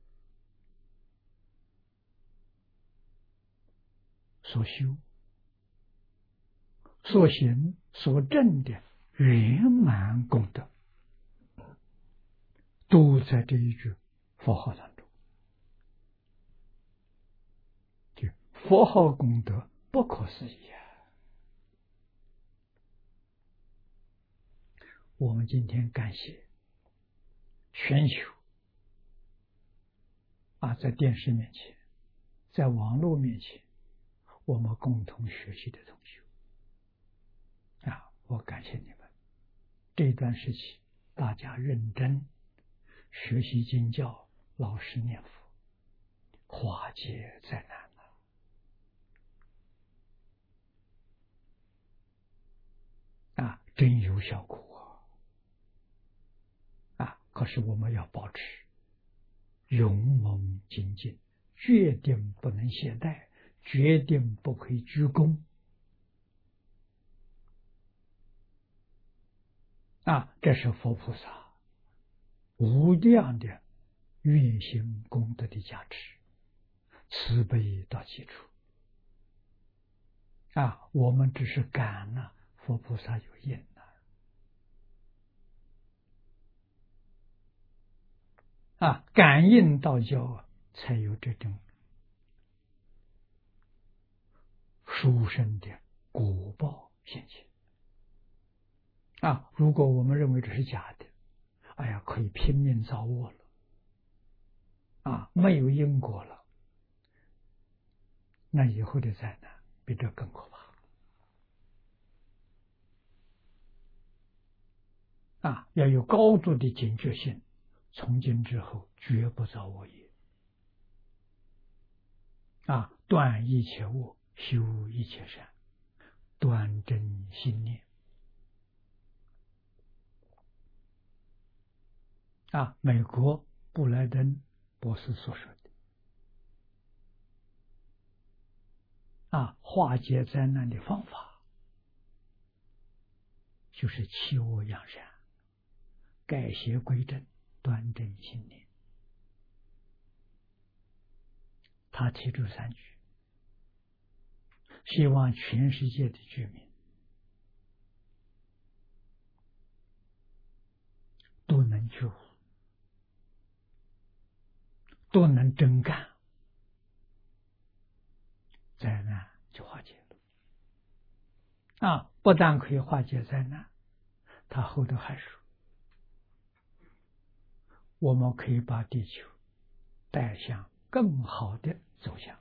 所修、所行、所证的圆满功德，都在这一句佛号当中。就佛号功德不可思议啊！我们今天感谢全球啊，在电视面前，在网络面前，我们共同学习的同学啊，我感谢你们。这段时期大家认真学习经教，老实念佛，化解灾难了啊，真有效果啊！啊，可是我们要保持勇猛精进，决定不能懈怠，决定不可以居功啊！这是佛菩萨无量的愿行功德的加持，慈悲到基础啊！我们只是感了、啊、佛菩萨有应了啊，感应道教才有这种殊胜的果报现前啊！如果我们认为这是假的，哎呀，可以拼命造恶了啊，没有因果了，那以后的灾难比这更可怕啊！要有高度的警觉性，从今之后绝不造恶业啊！断一切恶，修一切善，端正心念啊！美国布莱登博士所说的啊，化解灾难的方法就是弃恶扬善，改邪归正，端正心念。他提出三句，希望全世界的居民都能觉悟，都能真干，灾难就化解了啊！不但可以化解灾难，他后头还说，我们可以把地球带向更好的走向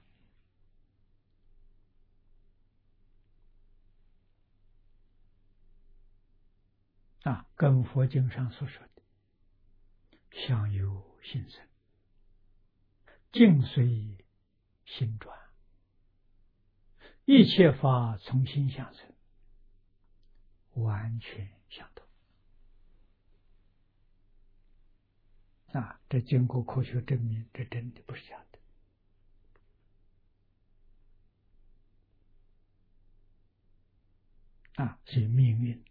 啊！跟佛经上所说的相由心生，境随心转，一切法从心相生，完全相同啊！这经过科学证明，这真的不是假的啊！所以命运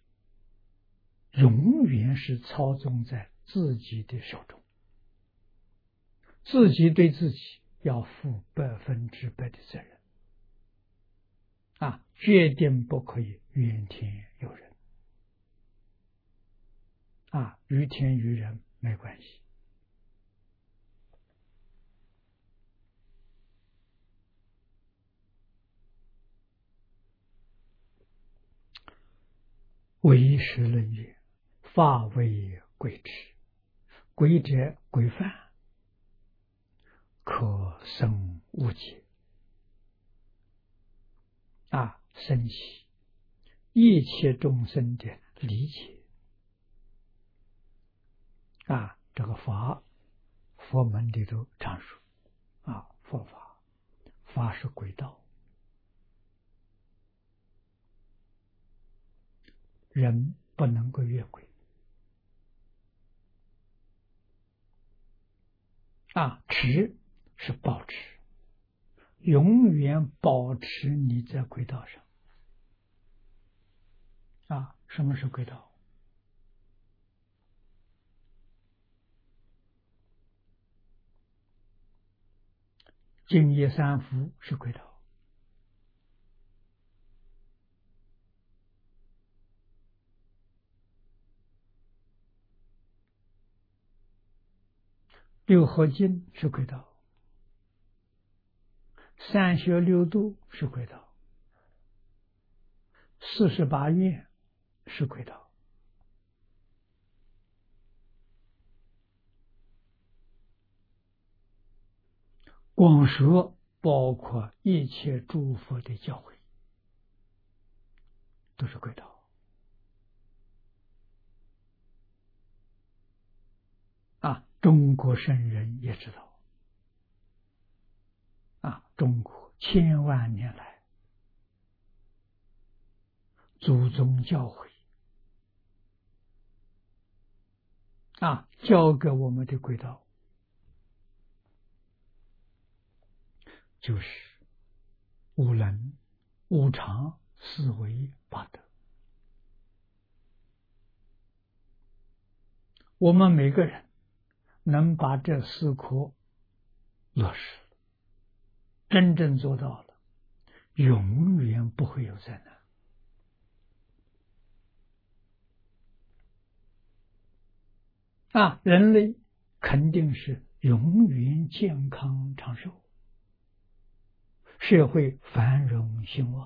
永远是操纵在自己的手中，自己对自己要负百分之百的责任啊！决定不可以怨天尤人啊！于天于人没关系。唯识论曰：法为贵之，贵者规范，可生无解啊！生起一切众生的理解啊！这个法佛门里头常说啊，佛法法是轨道，人不能够越轨啊，持是保持，永远保持你在轨道上。啊，什么是轨道？净业三福是轨道，六合经是轨道，三学六度是轨道，四十八愿是轨道。广说包括一切诸佛的教诲，都是轨道。啊，中国圣人也知道。啊，中国千万年来祖宗教诲啊，教给我们的轨道就是无能、无常、四维八德。我们每个人能把这四颗落实，真正做到了，永远不会有灾难。啊，人类肯定是永远健康长寿，社会繁荣兴旺。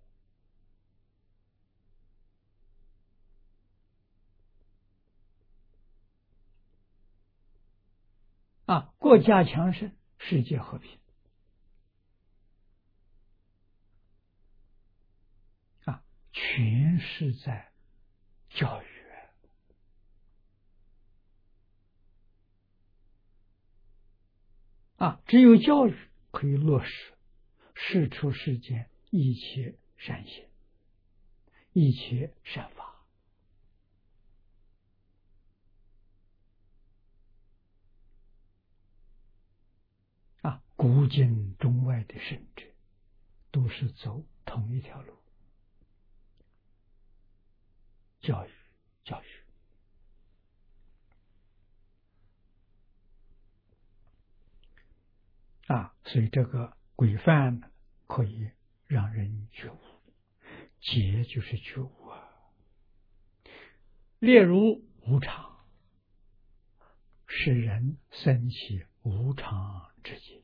啊，国家强盛，世界和平。啊，全是在教育。啊，只有教育可以落实世出世间一切善行，一切善法。啊，古今中外的圣者都是走同一条路，教育，教育。啊，所以这个规范呢，可以让人觉悟，解就是觉悟啊。例如无常，使人生起无常之见。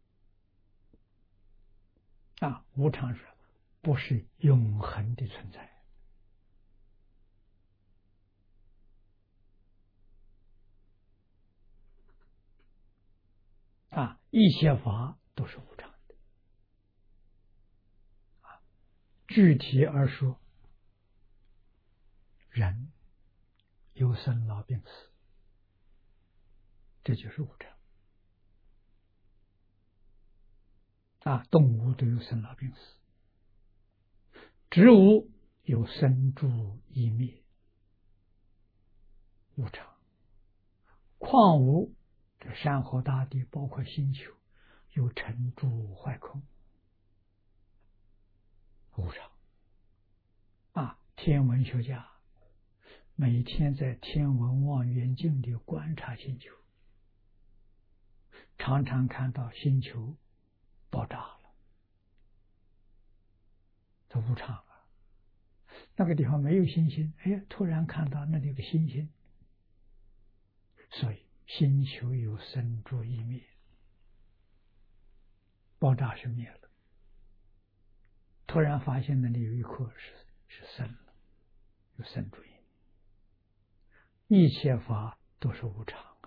啊，无常是不是永恒的存在？啊，一切法都是无常的。啊，具体而说，人有生老病死，这就是无常。啊，动物都有生老病死，植物有生住异灭，无常。矿物，这山河大地包括星球，有成住坏空，无常。啊，天文学家每天在天文望远镜里观察星球，常常看到星球爆炸了，这无常啊。那个地方没有星星，哎，突然看到那里有个星星，所以星球有生住异灭，爆炸是灭了，突然发现那里有一颗是是生了，有生住异灭。一切法都是无常啊。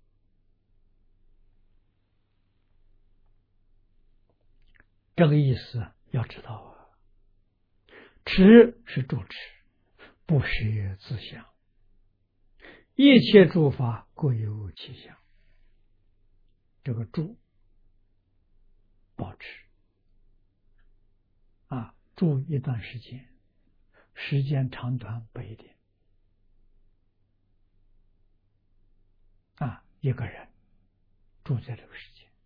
这个意思要知道啊。持是住持，不舍自相，一切诸法各有其相。这个住保持啊，住一段时间，时间长短不一定啊。一个人住在这个世界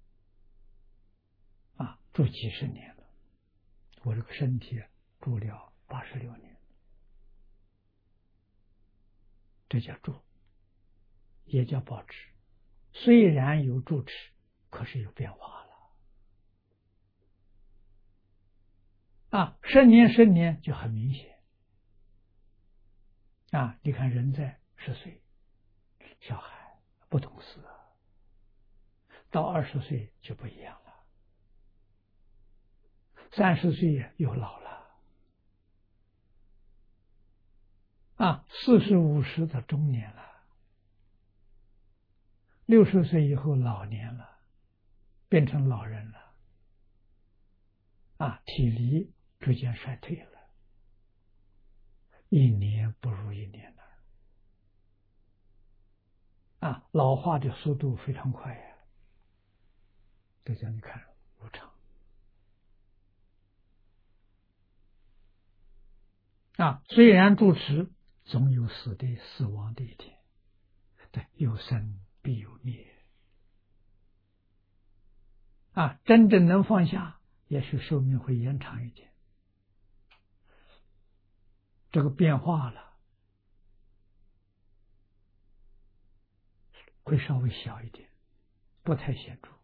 啊，住几十年了，我这个身体住了八十六年，这叫住，也叫保持。虽然有住持，可是有变化了啊，十年十年就很明显啊。你看人在十岁，小孩不懂事，到二十岁就不一样了，三十岁又老了啊，四十五十的中年了，六十岁以后老年了，变成老人了啊，体力逐渐衰退了，一年不如一年了啊，老化的速度非常快呀。这叫你看无常啊，虽然住持，总有死的死亡的一天，对，有生必有灭啊，真正能放下，也许寿命会延长一点，这个变化了会稍微小一点，不太显著。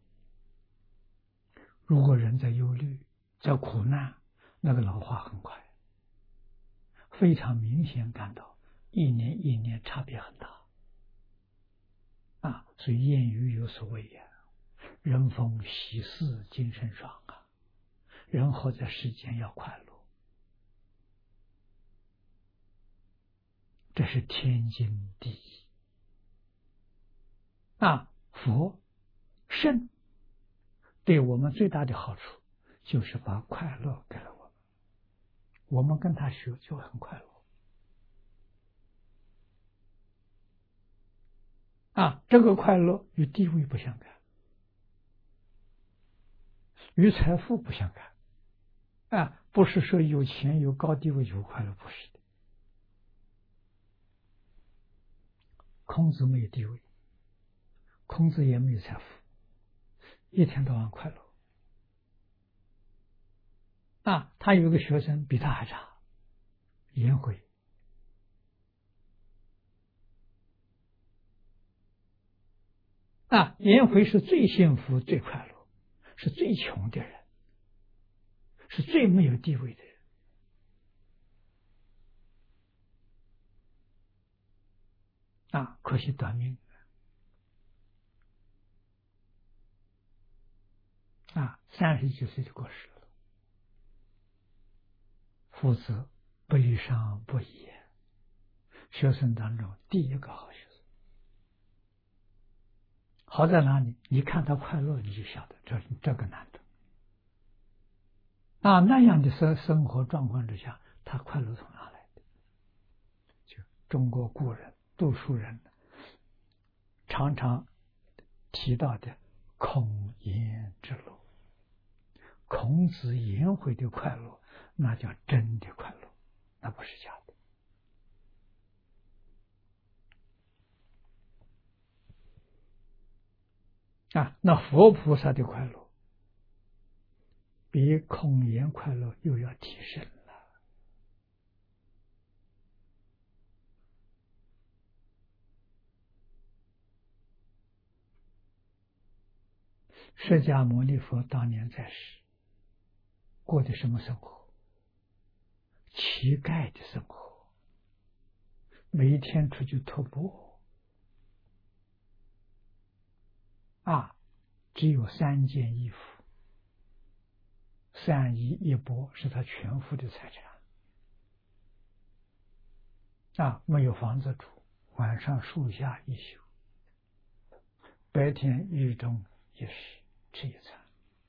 如果人在忧虑，在苦难，那个老化很快，非常明显感到一年一年差别很大啊。所以谚语有所谓呀，人逢喜事精神爽啊，人活在世间要快乐，这是天经地义啊。佛圣对我们最大的好处就是把快乐给了我们，我们跟他学就很快乐啊。这个快乐与地位不相干，与财富不相干啊，不是说有钱有高地位有快乐，不是的。孔子没有地位，孔子也没有财富，一天到晚快乐啊。他有个学生比他还差，颜回啊，颜回是最幸福最快乐，是最穷的人，是最没有地位的人啊，可惜短命啊，三十几岁就过世了。夫子悲伤不已，学生当中第一个好学生。好在哪里？你看他快乐，你就晓得这这个难得啊。那样的生生活状况之下，他快乐从哪来的？就中国古人读书人常常提到的孔颜之乐，孔子颜回的快乐，那叫真的快乐，那不是假的啊。那佛菩萨的快乐比孔颜快乐又要提升了。释迦牟尼佛当年在世，过的什么生活？乞丐的生活，每一天出去徒步啊，只有三件衣服，三衣一钵是他全副的财产啊，没有房子住，晚上树下一宿，白天狱中一食，吃一餐。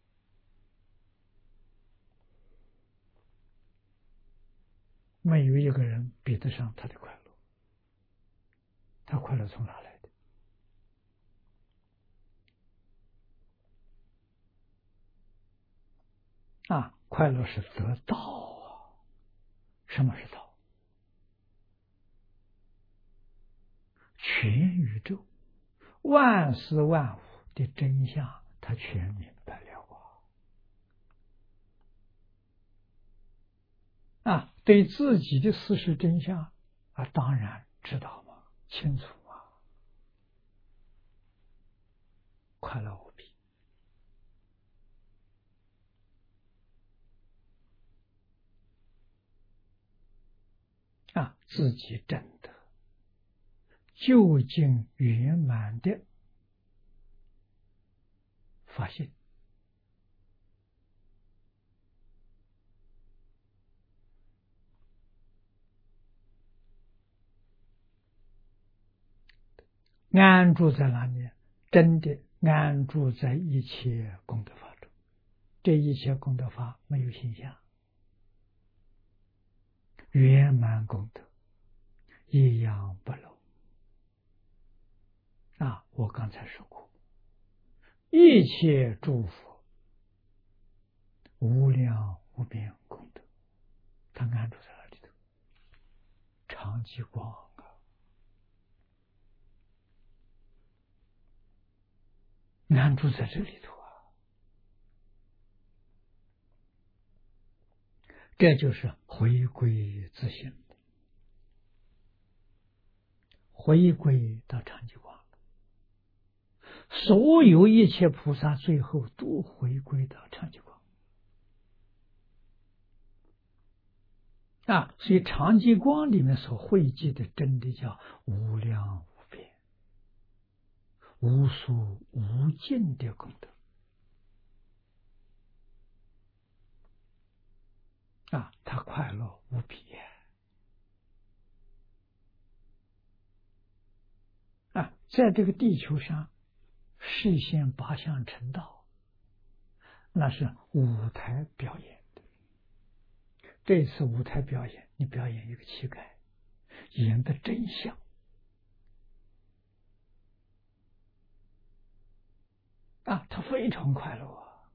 没有一个人比得上他的快乐，他快乐从哪来的？啊，快乐是得道啊！什么是道？全宇宙万事万物的真相，他全明白了啊！啊，对自己的事实真相啊，当然知道嘛，清楚嘛，快乐无比啊！自己真的究竟圆满的发现。安住在哪里？真的安住在一切功德法中。这一切功德法没有形象，圆满功德，一样不漏。啊，我刚才说过，一切诸佛无量无边功德，他安住在那里头，常寂光啊，安住在这里头啊，这就是回归自性，回归到常寂光。所有一切菩萨最后都回归到常寂光啊，所以常寂光里面所汇集的真的叫无量无边、无数无尽的功德啊，他快乐无比啊，在这个地球上实现八相成道，那是舞台表演的。这次舞台表演，你表演一个乞丐，演的真像啊，他非常快乐啊！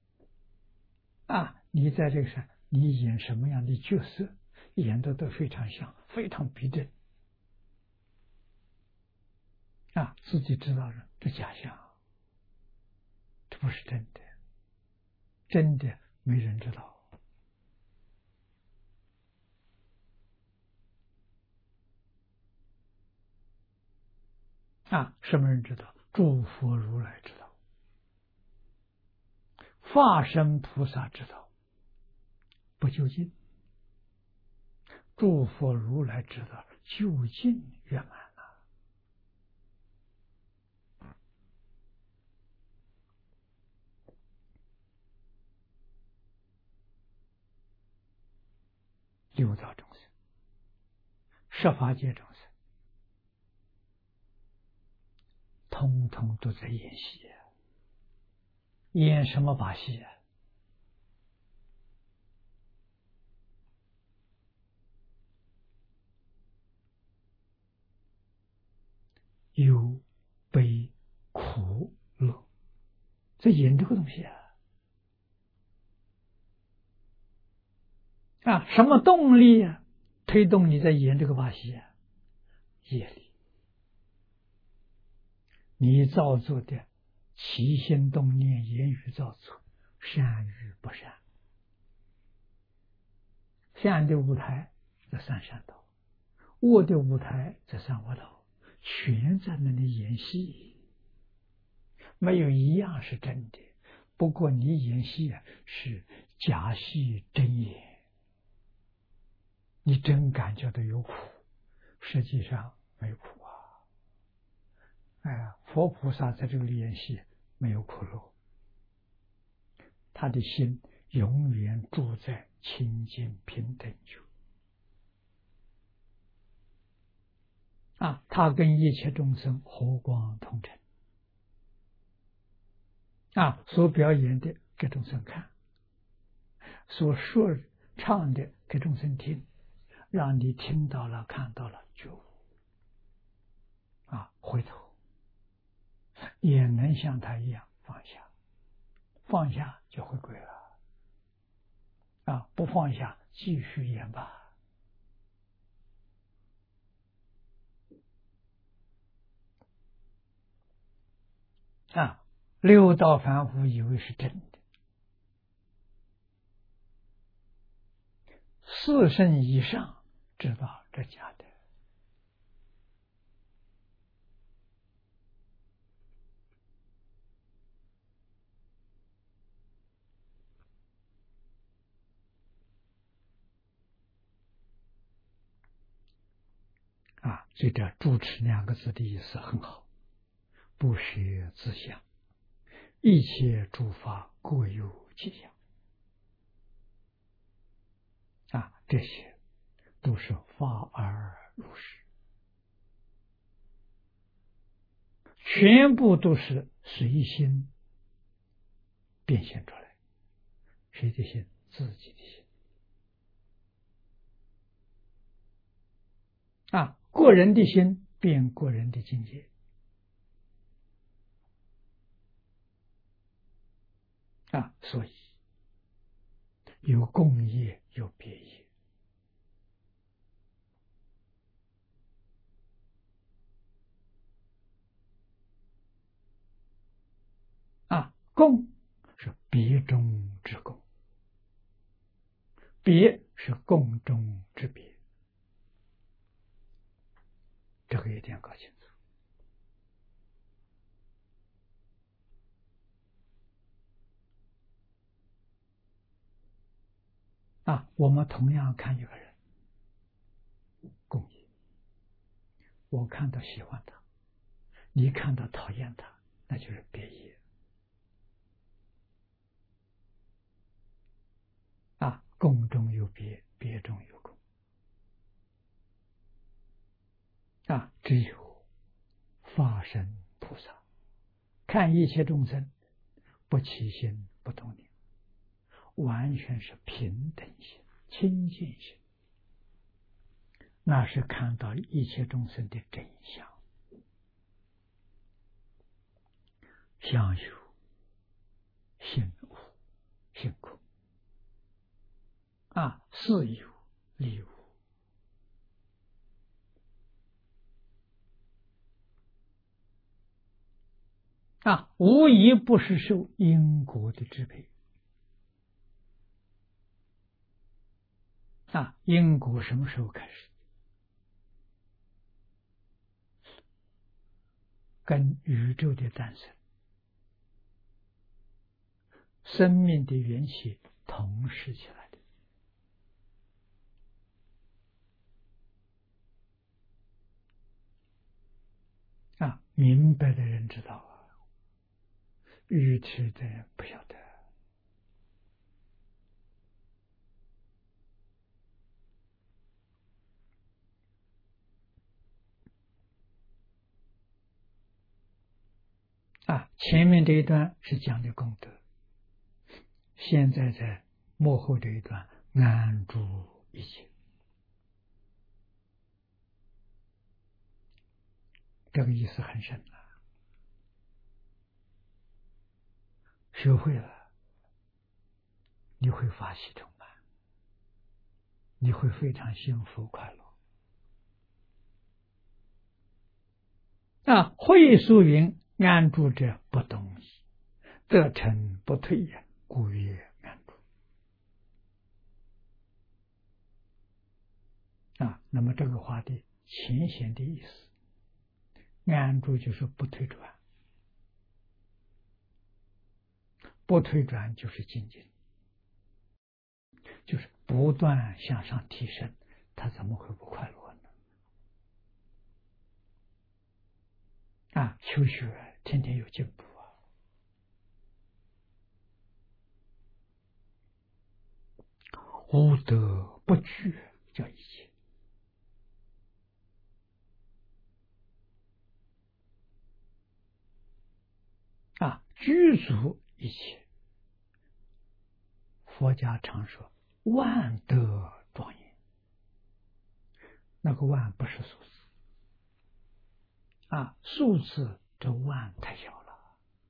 啊，你在这个上，你演什么样的角色，演的都非常像，非常逼真啊！自己知道了，这假象，这不是真的，真的没人知道啊！什么人知道？诸佛如来知道，法身菩萨知道，不究竟。诸佛如来知道，究竟圆满了。六道众生，十法界众生，通通都在演戏，演什么把戏啊？忧、悲、苦、乐，在演这个东西啊！啊，什么动力啊，推动你在演这个把戏啊？业力，你造作的起心动念、言语造作，善与不善，善的舞台在三善道，恶的舞台在三恶道，全在那里演戏，没有一样是真的。不过你演戏啊，是假戏真演，你真感觉到有苦，实际上没有苦啊。哎，佛菩萨在这里演戏没有苦乐，他的心永远住在清净平等处啊，他跟一切众生和光同尘啊，所表演的给众生看，所说唱的给众生听，让你听到了看到了觉悟啊，回头也能像他一样放下，放下就回归了啊，不放下继续演吧啊， 六道凡夫以为是真的，四圣以上知道这假的。啊，所以这住持两个字的意思很好，不学自相，一切诸法各有其相。啊，这些都是法而如是，全部都是随心变现出来。谁的心？自己的心。啊，个人的心变个人的境界。啊，所以有共业，有别业。啊，共是别中之共，别是共中之别，这个一定要搞清楚。啊，我们同样看一个人，共业，我看到喜欢他，你看到讨厌他，那就是别业。啊，共中有别，别中有共。啊，只有法身菩萨看一切众生，不起心不动念，完全是平等心、清净心，那是看到一切众生的真相。相有性无性空，啊，事有理无。啊，无疑不是受因果的支配。啊，因果什么时候开始？跟宇宙的诞生、生命的缘起同时起来的。啊，明白的人知道啊，愚痴的人不晓得。啊，前面这一段是讲的功德，现在在幕后这一段安住一切。这个意思很深啊，学会了，你会法喜充满，你会非常幸福快乐。啊，会疏云安住者不动矣，得成不退也，故曰安住。啊，那么这个话的浅显的意思，安住就是不退转，不退转就是精进，就是不断向上提升，他怎么会不快乐呢？啊，求学天天有进步啊！无德不惧，叫一切。啊，具足一切。佛家常说万德庄严，那个万不是数字啊，数字这万太小了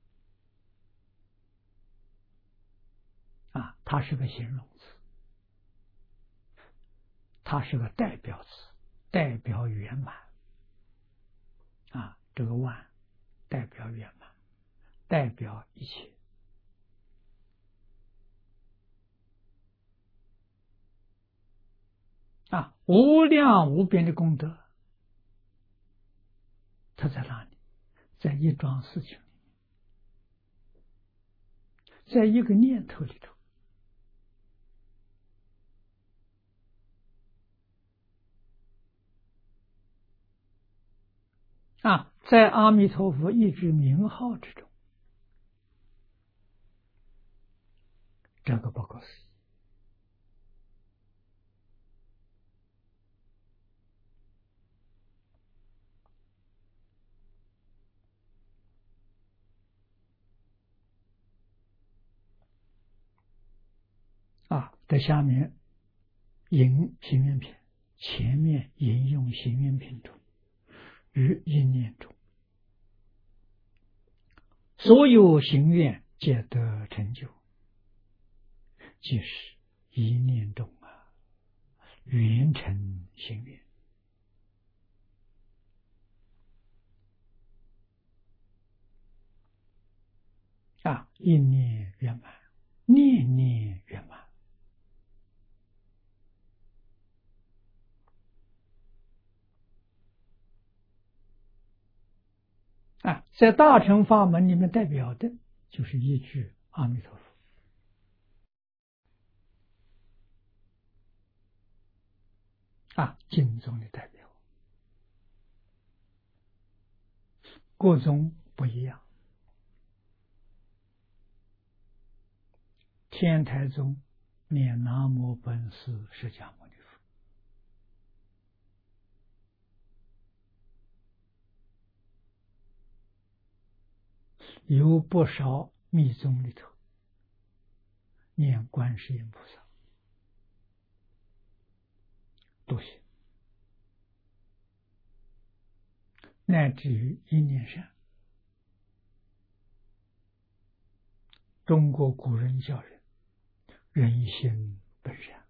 啊，它是个形容词，它是个代表词，代表圆满啊，这个万代表圆满， 代表一切。啊，无量无边的功德，它在哪里？在一桩事情里面，在一个念头里头。啊，在阿弥陀佛一句名号之中，这个不可思议。啊，在下面引行愿品，前面引用行愿品中，于一念中，所有行愿皆得成就，即是一念中啊，圆成行愿。啊，一念圆满，念念圆满。啊，在大乘法门里面代表的就是一句阿弥陀佛。啊，经中的代表，各宗不一样。天台宗念南无本师释迦牟尼佛，有不少密宗里头念观世音菩萨，都行，乃至于一念善。中国古人叫人人心本善。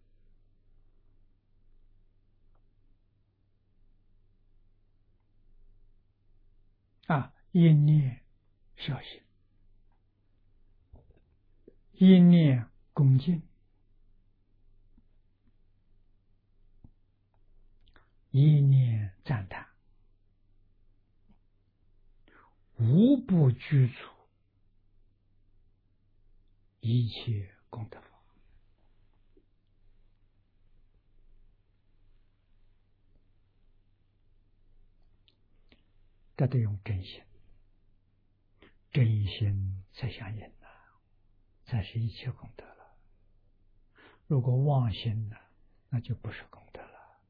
啊，一念孝心，一念恭敬，一念赞叹，无不具足一切功德法。这得用真心，真心才相应呐，才是一切功德了。如果妄心呢，那就不是功德了，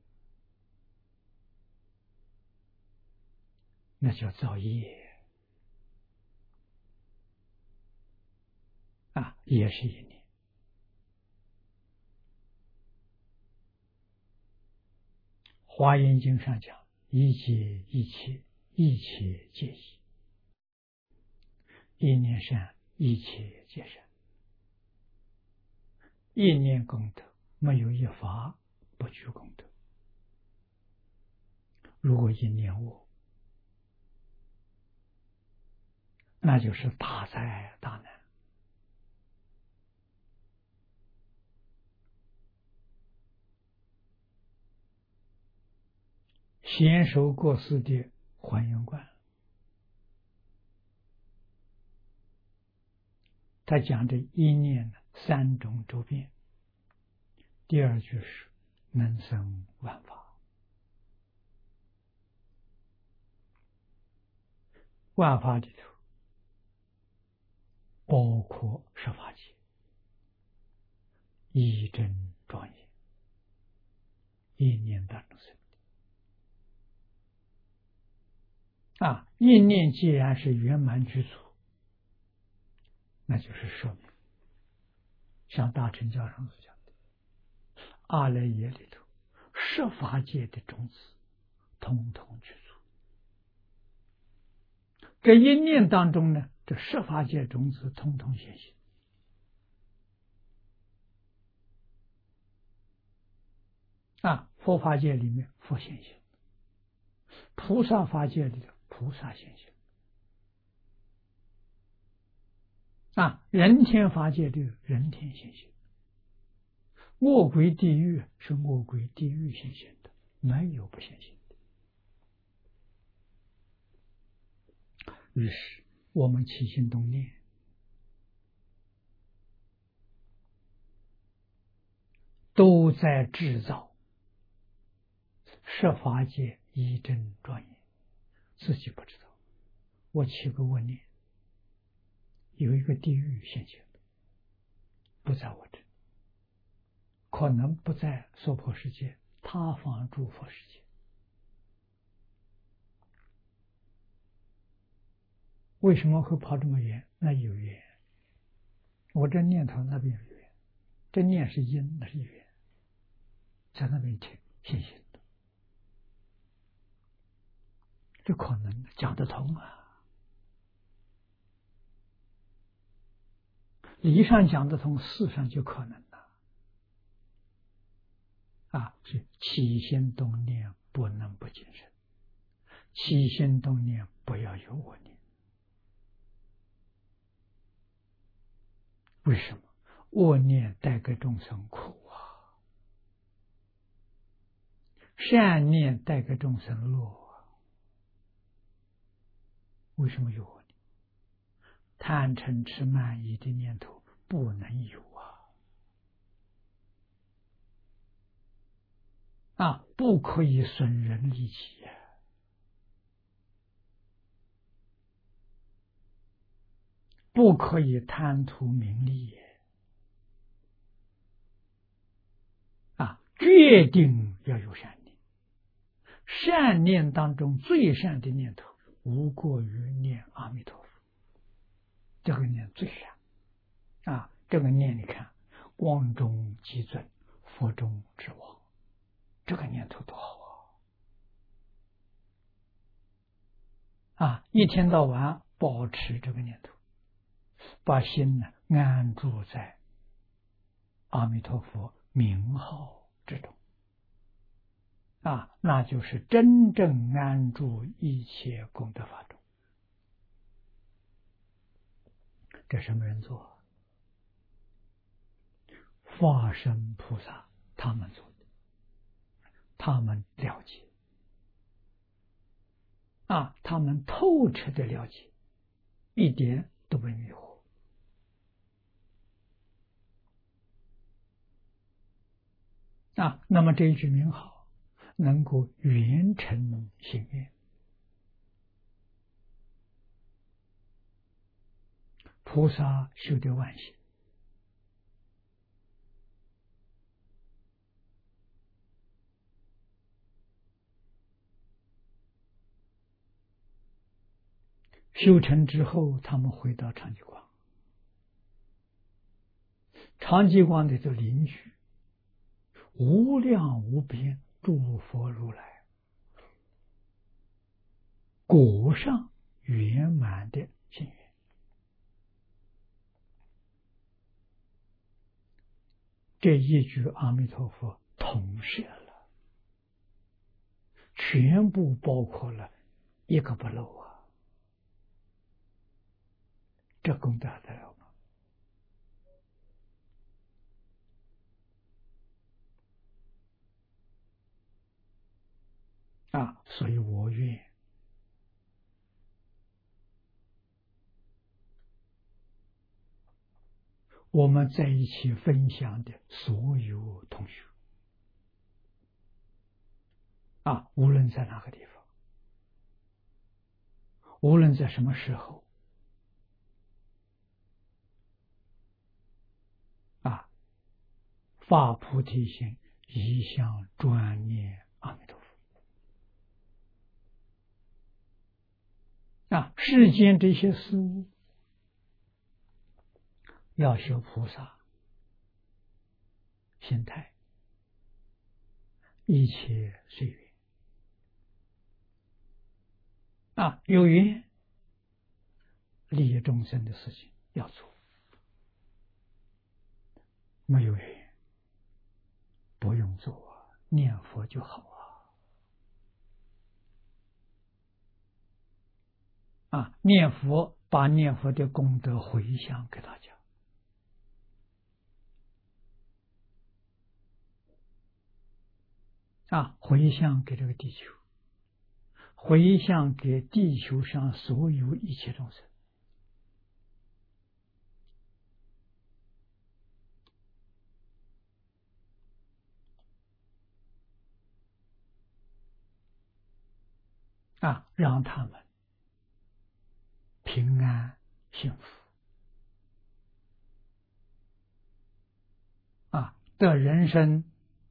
那叫造业啊，也是一念。华严经上讲，一切一切，一切皆一，一念善，一切皆善。一念功德，没有一法不具功德。如果一念恶，那就是大灾大难。贤首过世的还原观，他讲的一念三种周遍，第二句是能生万法，万法里头包括十法界，一真庄严，一念当中生的。啊，一念既然是圆满具足，那就是说明，像大乘教上所讲的，阿赖耶里头十法界的种子统统具足。这一念当中呢，这十法界种子统统现行。啊，佛法界里面佛现行，菩萨法界里头菩萨现行。 啊，人天法界的人天现行，恶鬼地狱是恶鬼地狱现行的，没有不现行的。于是我们起心动念，都在制造十法界一真庄严，自己不知道。我起个恶念，有一个地狱现行的，不在我这，可能不在娑婆世界，他方诸佛世界。为什么会跑这么远？那有缘。我这念头那边有缘，这念是因，那是缘，在那边听现行的，这可能讲得通啊。理上讲得通，事上就可能了。啊，是起心动念不能不谨慎，起心动念不要有恶念。为什么？恶念带给众生苦啊，善念带给众生乐啊。为什么有恶念？贪嗔痴慢疑的念头不能有啊！啊，不可以损人利己啊！不可以贪图名利啊！决定要有善念，善念当中最善的念头，无过于念阿弥陀佛。这个念最善啊！这个念你看，光中极尊，佛中之王，这个念头多好啊！啊，一天到晚保持这个念头，把心呢安住在阿弥陀佛名号之中啊，那就是真正安住一切功德法中。这什么人做？化身菩萨他们做的，他们了解啊，他们透彻的了解，一点都不迷惑啊。那么这一句名号能够圆成心愿，菩萨修得万行，修成之后，他们回到长吉光，长吉光的这邻居，无量无边诸佛如来，果上圆满的心愿。这一句阿弥陀佛统摄了，全部包括了，一个不漏啊！这功德得了吗？啊，所以我愿我们在一起分享的所有同学啊，无论在哪个地方，无论在什么时候啊，发菩提心，一向专念阿弥陀佛啊！世间这些事物要修菩萨心态，一切随缘啊，有缘利益众生的事情要做，没有缘不用做啊，念佛就好啊。 啊，念佛把念佛的功德回向给大家。啊，回向给这个地球，回向给地球上所有一切众生。啊，让他们平安幸福，啊，得人生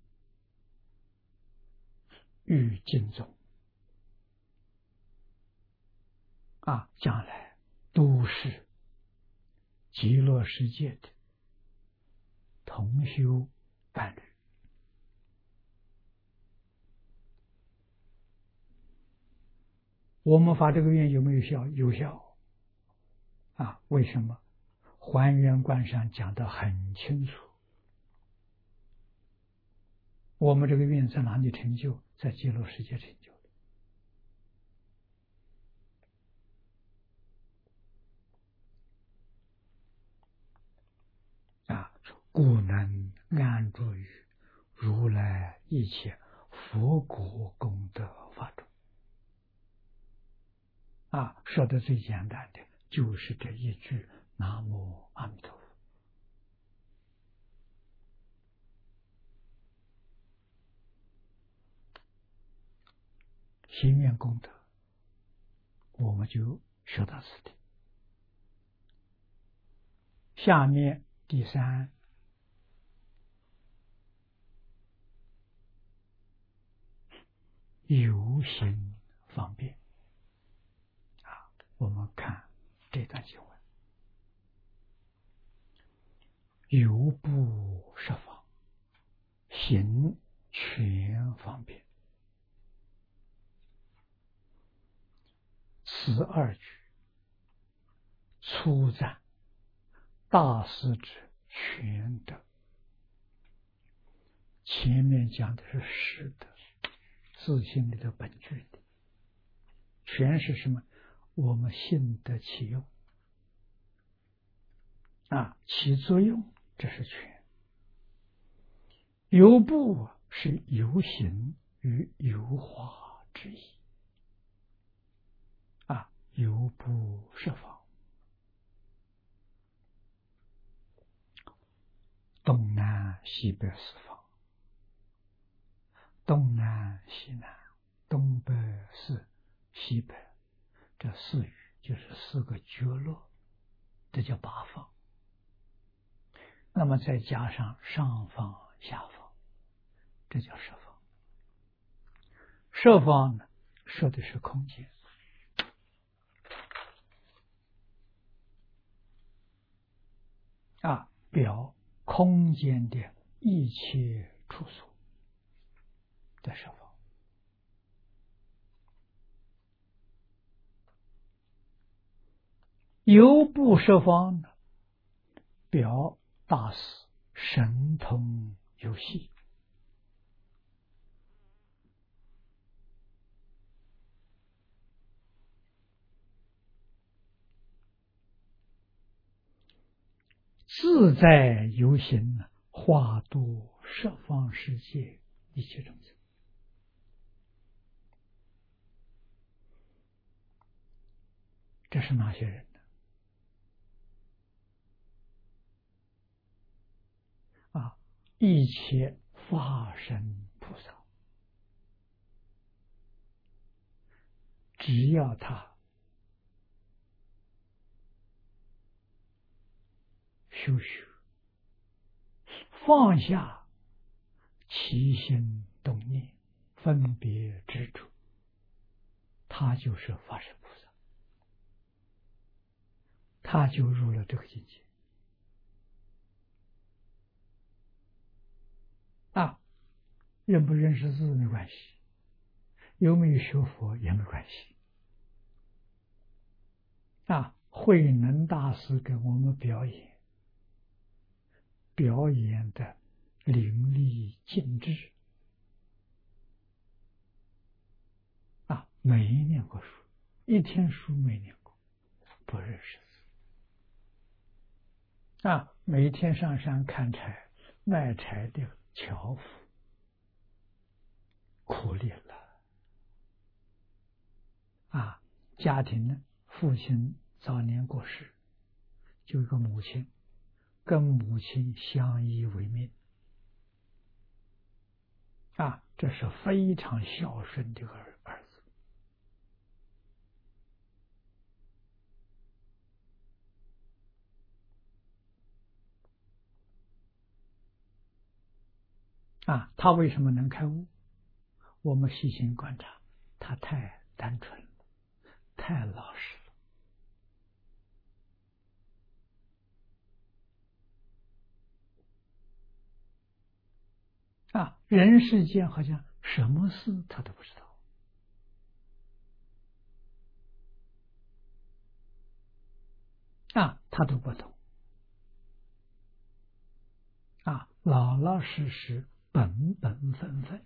与尽终，啊，将来都是极乐世界的同修伴侣。我们发这个愿有没有效？有效。啊，为什么？还原观上讲得很清楚。我们这个愿在哪里成就？在极乐世界成就的。啊，故能安住于如来一切佛国功德法中。啊，说的最简单的就是这一句南无阿弥陀佛。行愿功德，我们就学到此地。下面第三，游行方便。啊，我们看这段经文：游步十方，行全方便。此二句粗赞大师之全德。前面讲的是实德，自性里的本具的。全是什么？我们信得其用，啊，起作用，这是全。游步是游行与游化之意。啊，游步十方，东南西北四方，东南西南，东北是西北，这四域就是四个角落，这叫八方。那么再加上上方下方，这叫十方。十方呢，说的是空间。啊，表空间的一切处所的十方。游步十方呢，表大师神通有系。自在游行呢，化度十方世界一切众生。这是哪些人呢？啊，一切法身菩萨，只要他修修，放下起心动念、分别执着，他就是法身菩萨，他就入了这个境界。啊，认不认识字没关系，有没有学佛也没关系。啊，慧能大师给我们表演，表演的淋漓尽致。啊，没念过书，一天书没念过。 不认识字啊，每天上山砍柴卖柴的樵夫苦力了啊！家庭呢，父亲早年过世，就一个母亲，跟母亲相依为命啊，这是非常孝顺的儿儿子啊。他为什么能开悟？我们细心观察，他太单纯了，太老实了啊！人世间好像什么事他都不知道啊，他都不懂啊，老老实实，本本分分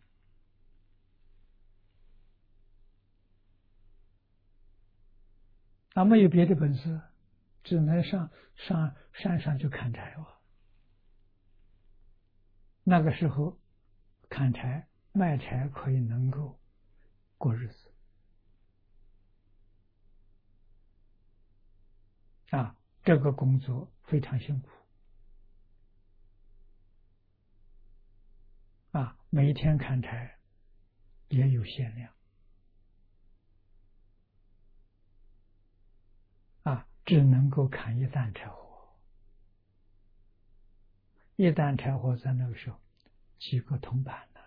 啊，没有别的本事，只能上上山上去砍柴哇。那个时候砍柴卖柴可以能够过日子啊，这个工作非常辛苦啊，每一天砍柴也有限量啊，只能够砍一担柴火，一担柴火在那个时候几个铜板呢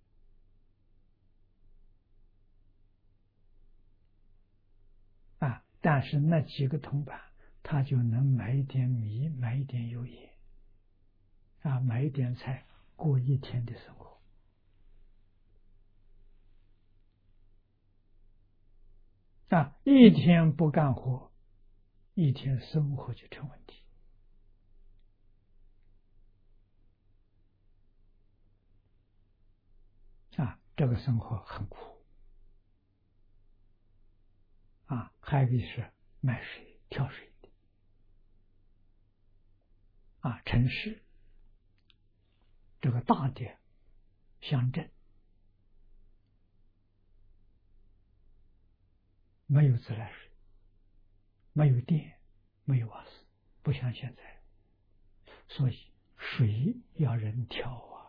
啊，但是那几个铜板他就能买一点米，买一点油盐啊，买一点菜，过一天的生活啊，一天不干活，一天生活就成问题啊，这个生活很苦啊，还有一是卖水挑水的啊，城市这个大的乡镇没有自来水，没有电，没有瓦斯，不像现在，所以水要人挑啊，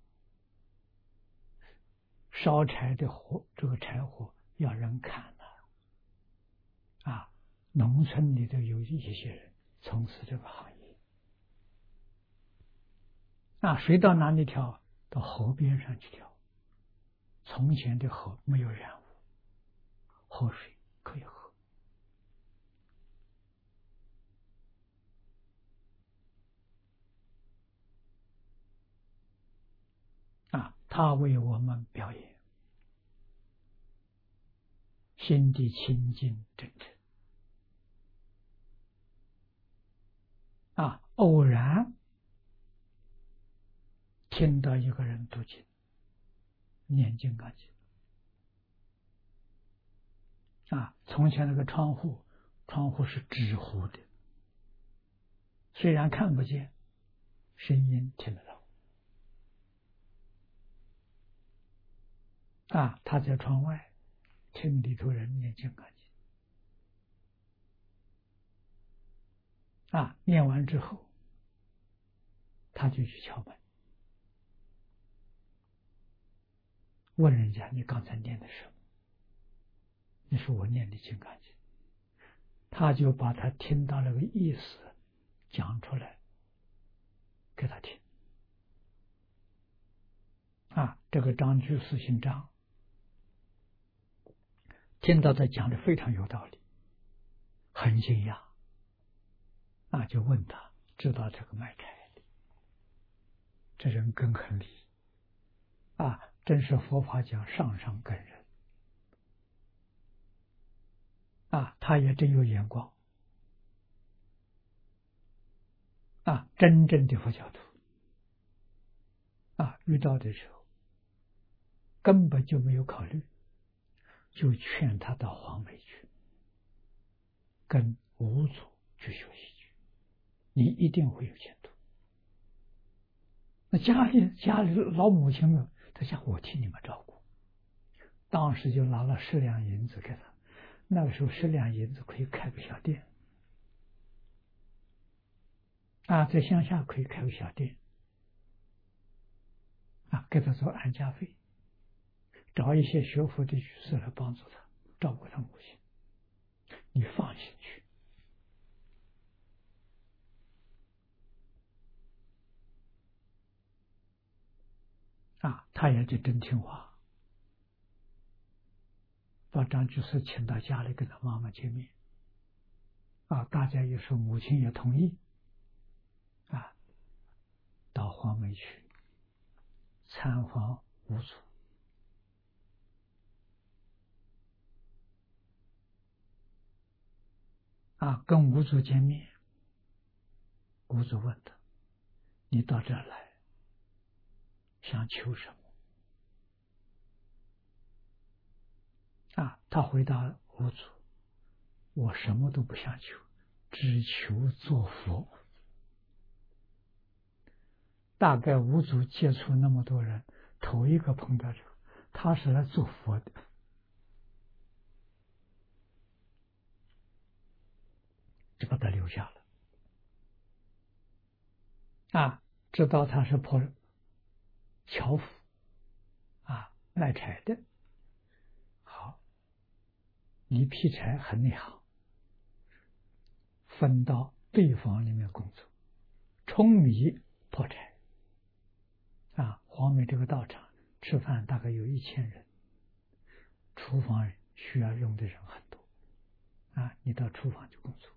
烧柴的火，这个柴火要人砍啊，啊，农村里头有一些人从事这个行业，啊，水到哪里挑？到河边上去挑。从前的河没有染污，河水可以喝。啊，他为我们表演，心地清净真诚。啊，偶然听到一个人读经，念金刚经。啊，从前那个窗户，窗户是纸糊的，虽然看不见，声音听得到。啊，他在窗外听里头人念金刚经。啊，念完之后，他就去敲门，问人家：“你刚才念的什么？”你说：“我念的金刚经。”他就把他听到那个意思讲出来给他听。啊，这个张居士姓张，听到他讲的非常有道理，很惊讶，啊，就问他知道这个卖柴的，这人根很利，啊，真是佛法讲上上根人，啊，他也真有眼光，啊，真正的佛教徒，啊，遇到的时候根本就没有考虑，就劝他到黄梅去，跟无足去学习去，你一定会有前途。那家里家里老母亲们，他想我替你们照顾，当时就拿了十两银子给他。那个时候十两银子可以开个小店啊，在乡下可以开个小店啊，给他做安家费，找一些学佛的居士来帮助他照顾他母亲，你放心去。啊，他也就真听话，把张居士请到家里跟他妈妈见面。啊，大家也说母亲也同意，啊，到黄梅去参访无祖。啊，跟无祖见面，无祖问他：“你到这儿来，想求什么？”啊，他回答无祖：“我什么都不想求，只求做佛。”大概无祖接触那么多人，头一个碰到这个，他是来做佛的，就把他留下了。啊，知道他是破樵夫，啊，卖柴的。好，你劈柴很内行，分到对房里面工作，舂米破柴。啊，黄梅这个道场吃饭大概有一千人，厨房需要用的人很多。啊，你到厨房去工作，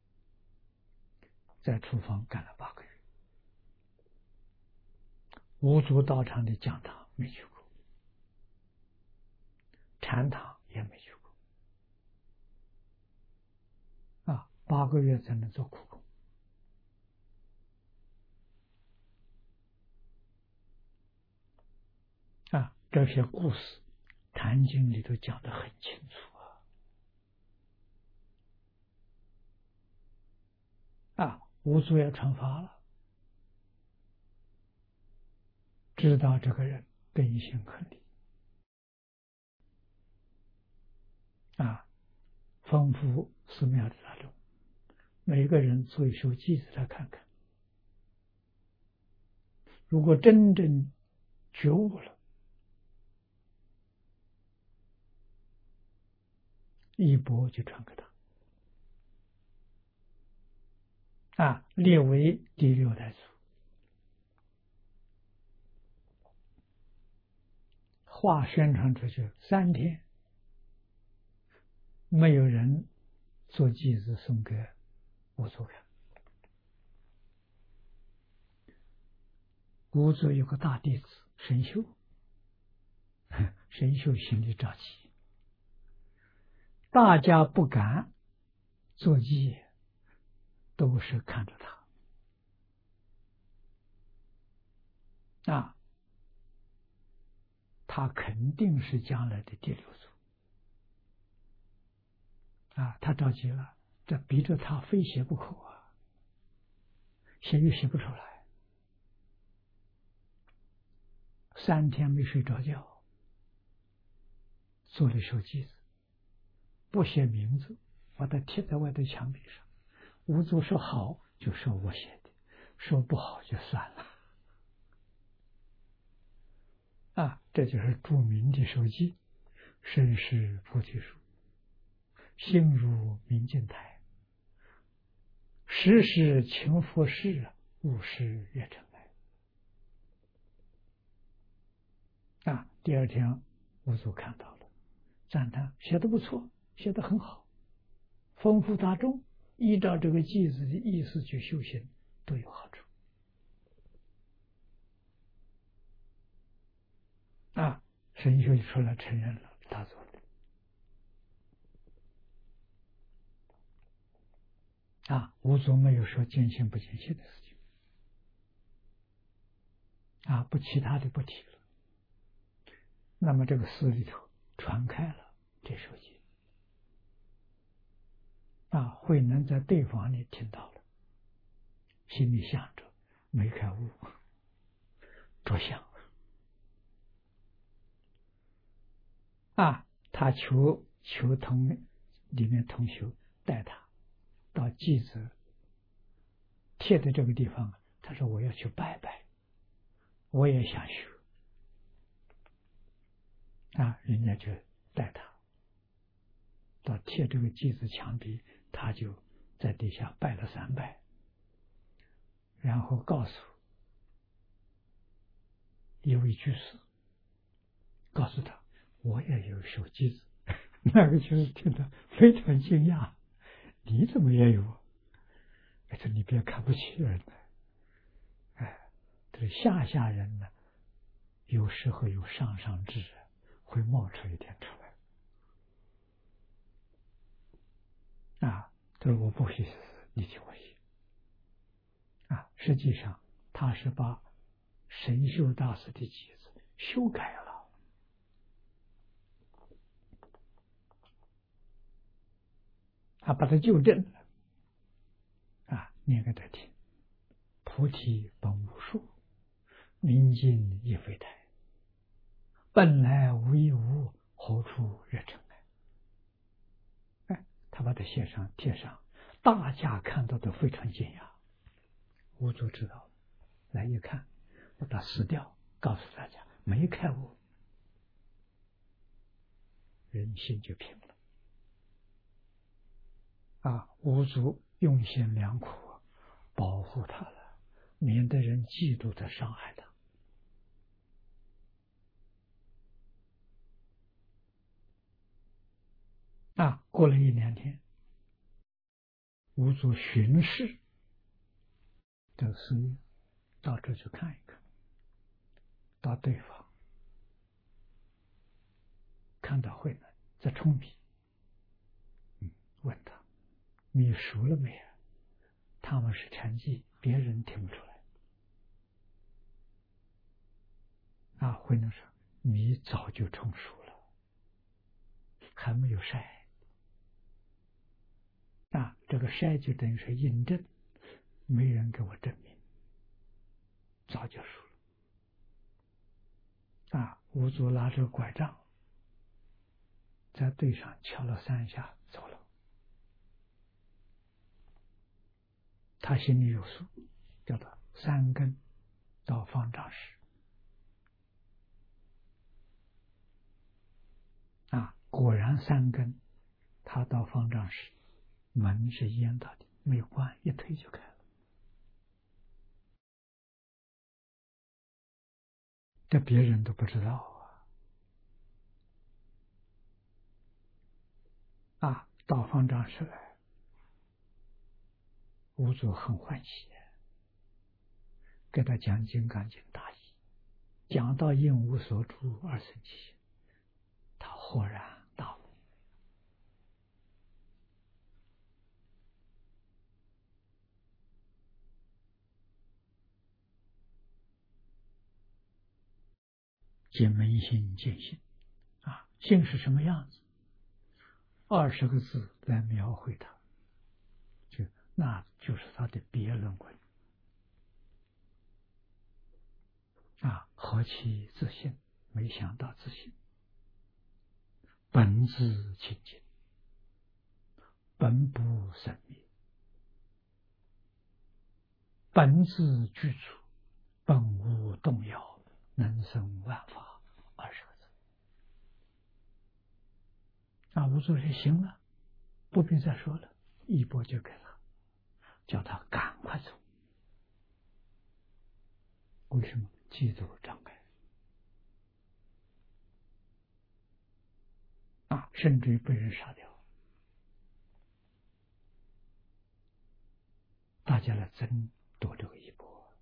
在厨房干了八个月。无祖道场的讲堂没去过，禅堂也没去过。啊，八个月才能做苦工。啊，这些故事，《坛经》里头讲得很清楚啊。啊，无祖也传法了，知道这个人根性很利。啊，吩咐寺庙的大众，每个人做一首偈子来看看，如果真正觉悟了，一钵就传给他。啊，列为第六代祖。话宣传出去三天，没有人做偈子送给无祖看。无祖有个大弟子神秀，神秀心里着急，大家不敢做偈，都是看着他。啊，他肯定是将来的第六祖。啊，他着急了，这逼着他非写不可啊，写又写不出来，三天没睡着觉，做了一首偈子，不写名字，把它贴在外头墙壁上。无祖说好，就说我写的；说不好就算了。啊，这就是著名的首偈：身是菩提树，心如明镜台，时时勤拂拭，勿使月尘埃。啊，第二天无祖看到了，赞叹写得不错，写得很好，吩咐大众依照这个偈子的意思去修行，都有好处。啊，神秀出来承认了他做的。啊，无祖没有说见信不见信的事情。啊，不，其他的不提了。那么这个寺里头传开了这首偈。 啊，慧能在对方里听到了，心里想着没开悟，着相啊，他求求同里面同学带他到记者贴的这个地方，他说我要去拜拜，我也想学啊，人家就带他到贴这个记子墙壁，他就在底下拜了三拜，然后告诉一位居士，告诉他我也有手机子。那个居士听得非常惊讶，你怎么也有？他说你别看不起人呢，哎，这下下人呢，有时候有上上智，会冒出一点出来啊。他说我不许你听我写啊。实际上他是把神秀大师的集子修改了。他把它纠正了啊，念给他听。菩提本无树，明镜亦非台，本来无一物，何处惹尘埃？哎，他把它写上贴上，大家看到都非常惊讶。悟主知道，来一看，把它撕掉，告诉大家没开悟，人心就平了。啊，悟主用心良苦，保护他了，免得人嫉妒的伤害他。啊，过了一两天，悟主巡视这个寺院，到这去看一看，到对方看到慧能在冲笔，嗯，问他你熟了没有？他们是禅机，别人听不出来。啊，慧能说你早就成熟了，还没有筛。啊，这个筛就等于是印证，没人给我证明，早就熟了。啊，悟主拿着拐杖，在地上敲了三下，走了。他心里有数，叫做三根到方丈室。啊，果然三根，他到方丈室，门是严大的，没有关，一推就开了。这别人都不知道啊！啊，到方丈室来，悟主很欢喜，给他讲《金刚经》大义，讲到应无所住而生其心，他豁然大悟。见门心见性啊，性是什么样子？二十个字来描绘它，就那就是他的别论文啊。何其自信，没想到自信，本自清净，本不生灭，本自具足，本无动摇，能生万法。二十个字啊，悟主说行了，不必再说了，一钵就给他，叫他赶快走。为什么？记住障碍啊，甚至于被人杀掉，大家来争夺这个衣钵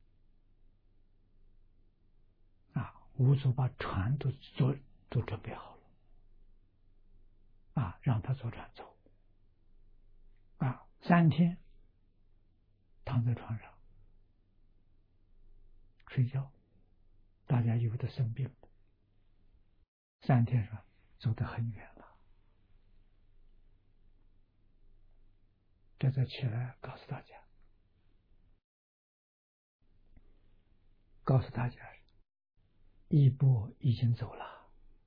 啊！悟主把船都做都准备好了啊，让他坐船走啊，三天躺在床上睡觉，大家有的生病了，三天上走得很远了这才起来告诉大家，告诉大家，一步已经走了。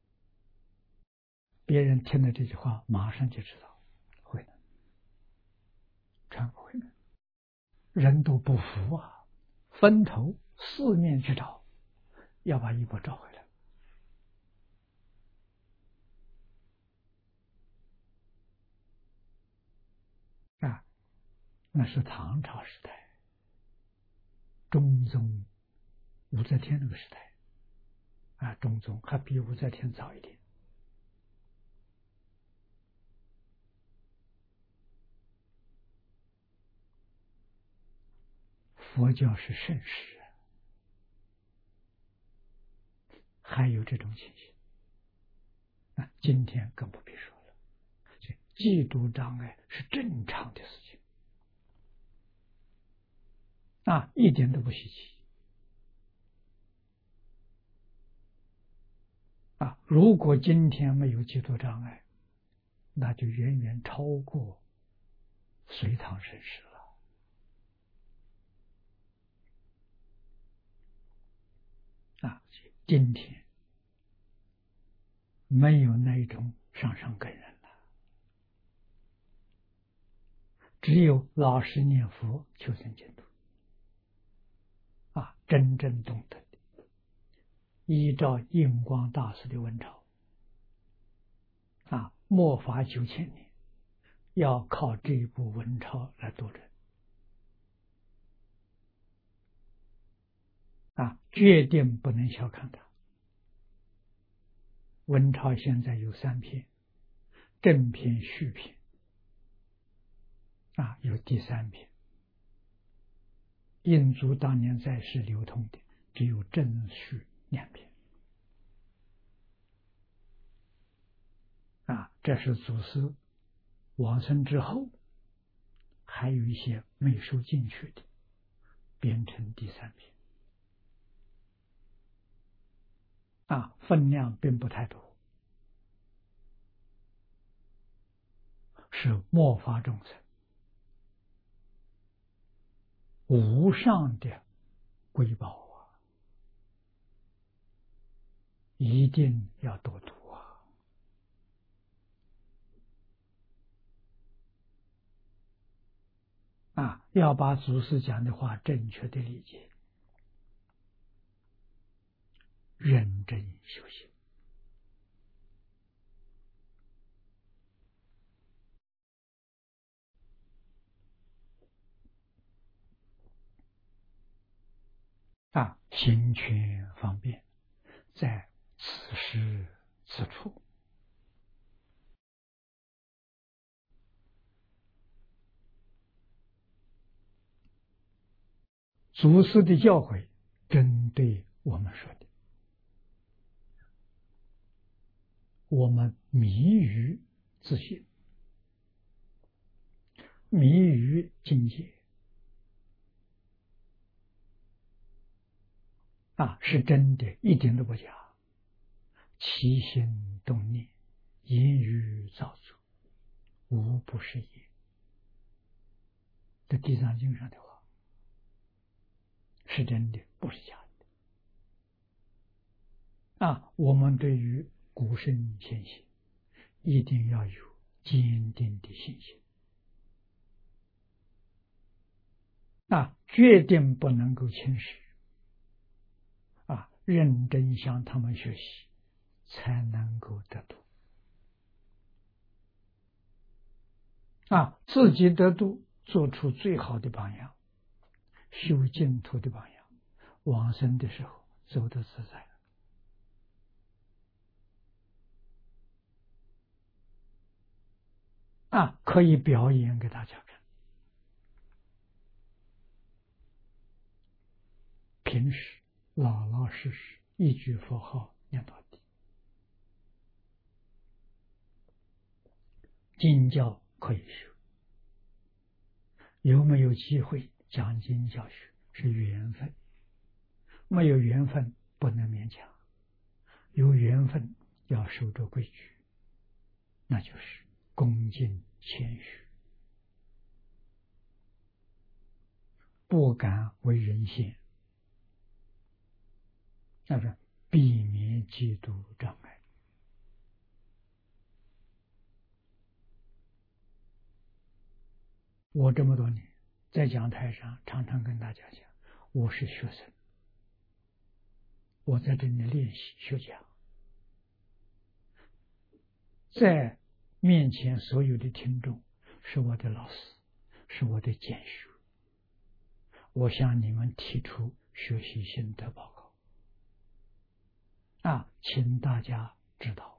别人听了这句话，马上就知道会的，全不会的。人都不服啊，分头四面去找，要把衣钵找回来。啊，那是唐朝时代，中宗武则天那个时代，啊，中宗还比武则天早一点。佛教是盛世，还有这种情形。啊，今天更不必说了。嫉妒障碍是正常的事情，啊，一点都不稀奇。啊，如果今天没有嫉妒障碍，那就远远超过隋唐盛世了。啊，今天没有那一种上上根人了，只有老实念佛求生净土。啊，真正懂得的，依照印光大师的文钞，啊，末法九千年，要靠这一部文钞来度人。啊，决定不能小看它。文钞现在有三篇，正篇、续篇，啊，有第三篇。印祖当年在世流通的只有正续两篇。啊，这是祖师往生之后，还有一些没收进去的，编成第三篇。啊，分量并不太多，是末法众生无上的瑰宝啊，一定要多读啊！啊，要把祖师讲的话正确的理解，认真修行。啊，行权方便，在此时此处。祖师的教诲针对我们说的，我们迷于自信，迷于境界，啊，是真的，一点都不假。起心动念，言语造作，无不是也。这地藏经上的话是真的，不是假的。啊，我们对于古圣先贤一定要有坚定的信心，啊，决定不能够轻视，啊，认真向他们学习，才能够得度。啊，自己得度，做出最好的榜样，修净土的榜样，往生的时候走得自在了。啊，可以表演给大家看。平时老老实实一句佛号念到底，经教可以修，有没有机会讲经教学是缘分，没有缘分不能勉强，有缘分要守着规矩，那就是恭敬谦虚。 不敢为人先，那是避免嫉妒障碍。我这么多年在讲台上常常跟大家讲，我是学生，我在这里练习学讲，在面前所有的听众是我的老师，是我的监修，我向你们提出学习心得报告啊，请大家知道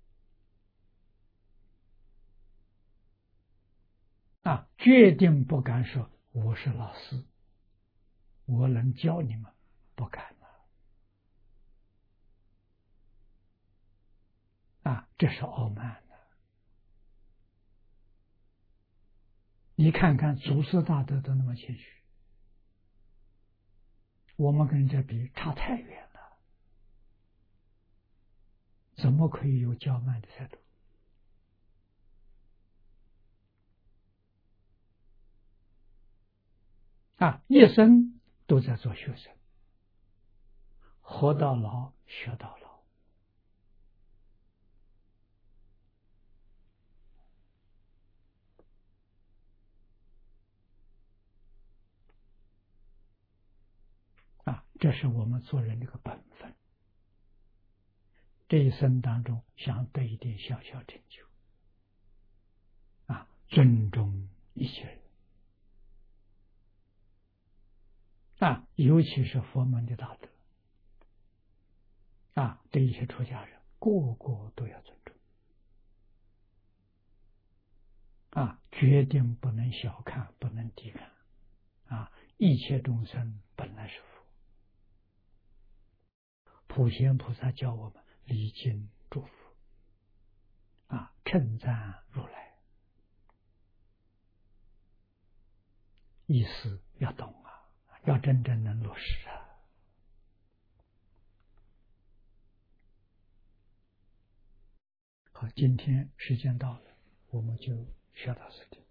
啊，决定不敢说我是老师，我能教你们，不敢了啊，这是傲慢的。你看看祖师大德都那么谦虚，我们跟人家比差太远了，怎么可以有骄慢的态度？啊，一生都在做学生，活到老学到老。啊，这是我们做人的一个本分。这一生当中想得一点小小成就，啊，尊重一切人，啊，尤其是佛门的大德，啊，对一些出家人，个个都要尊重，啊，决定不能小看，不能低看，啊，一切众生本来是佛，普贤菩萨教我们礼敬祝福，啊，称赞如来，意思要懂啊，要真正能落实啊。好，今天时间到了，我们就学到这里。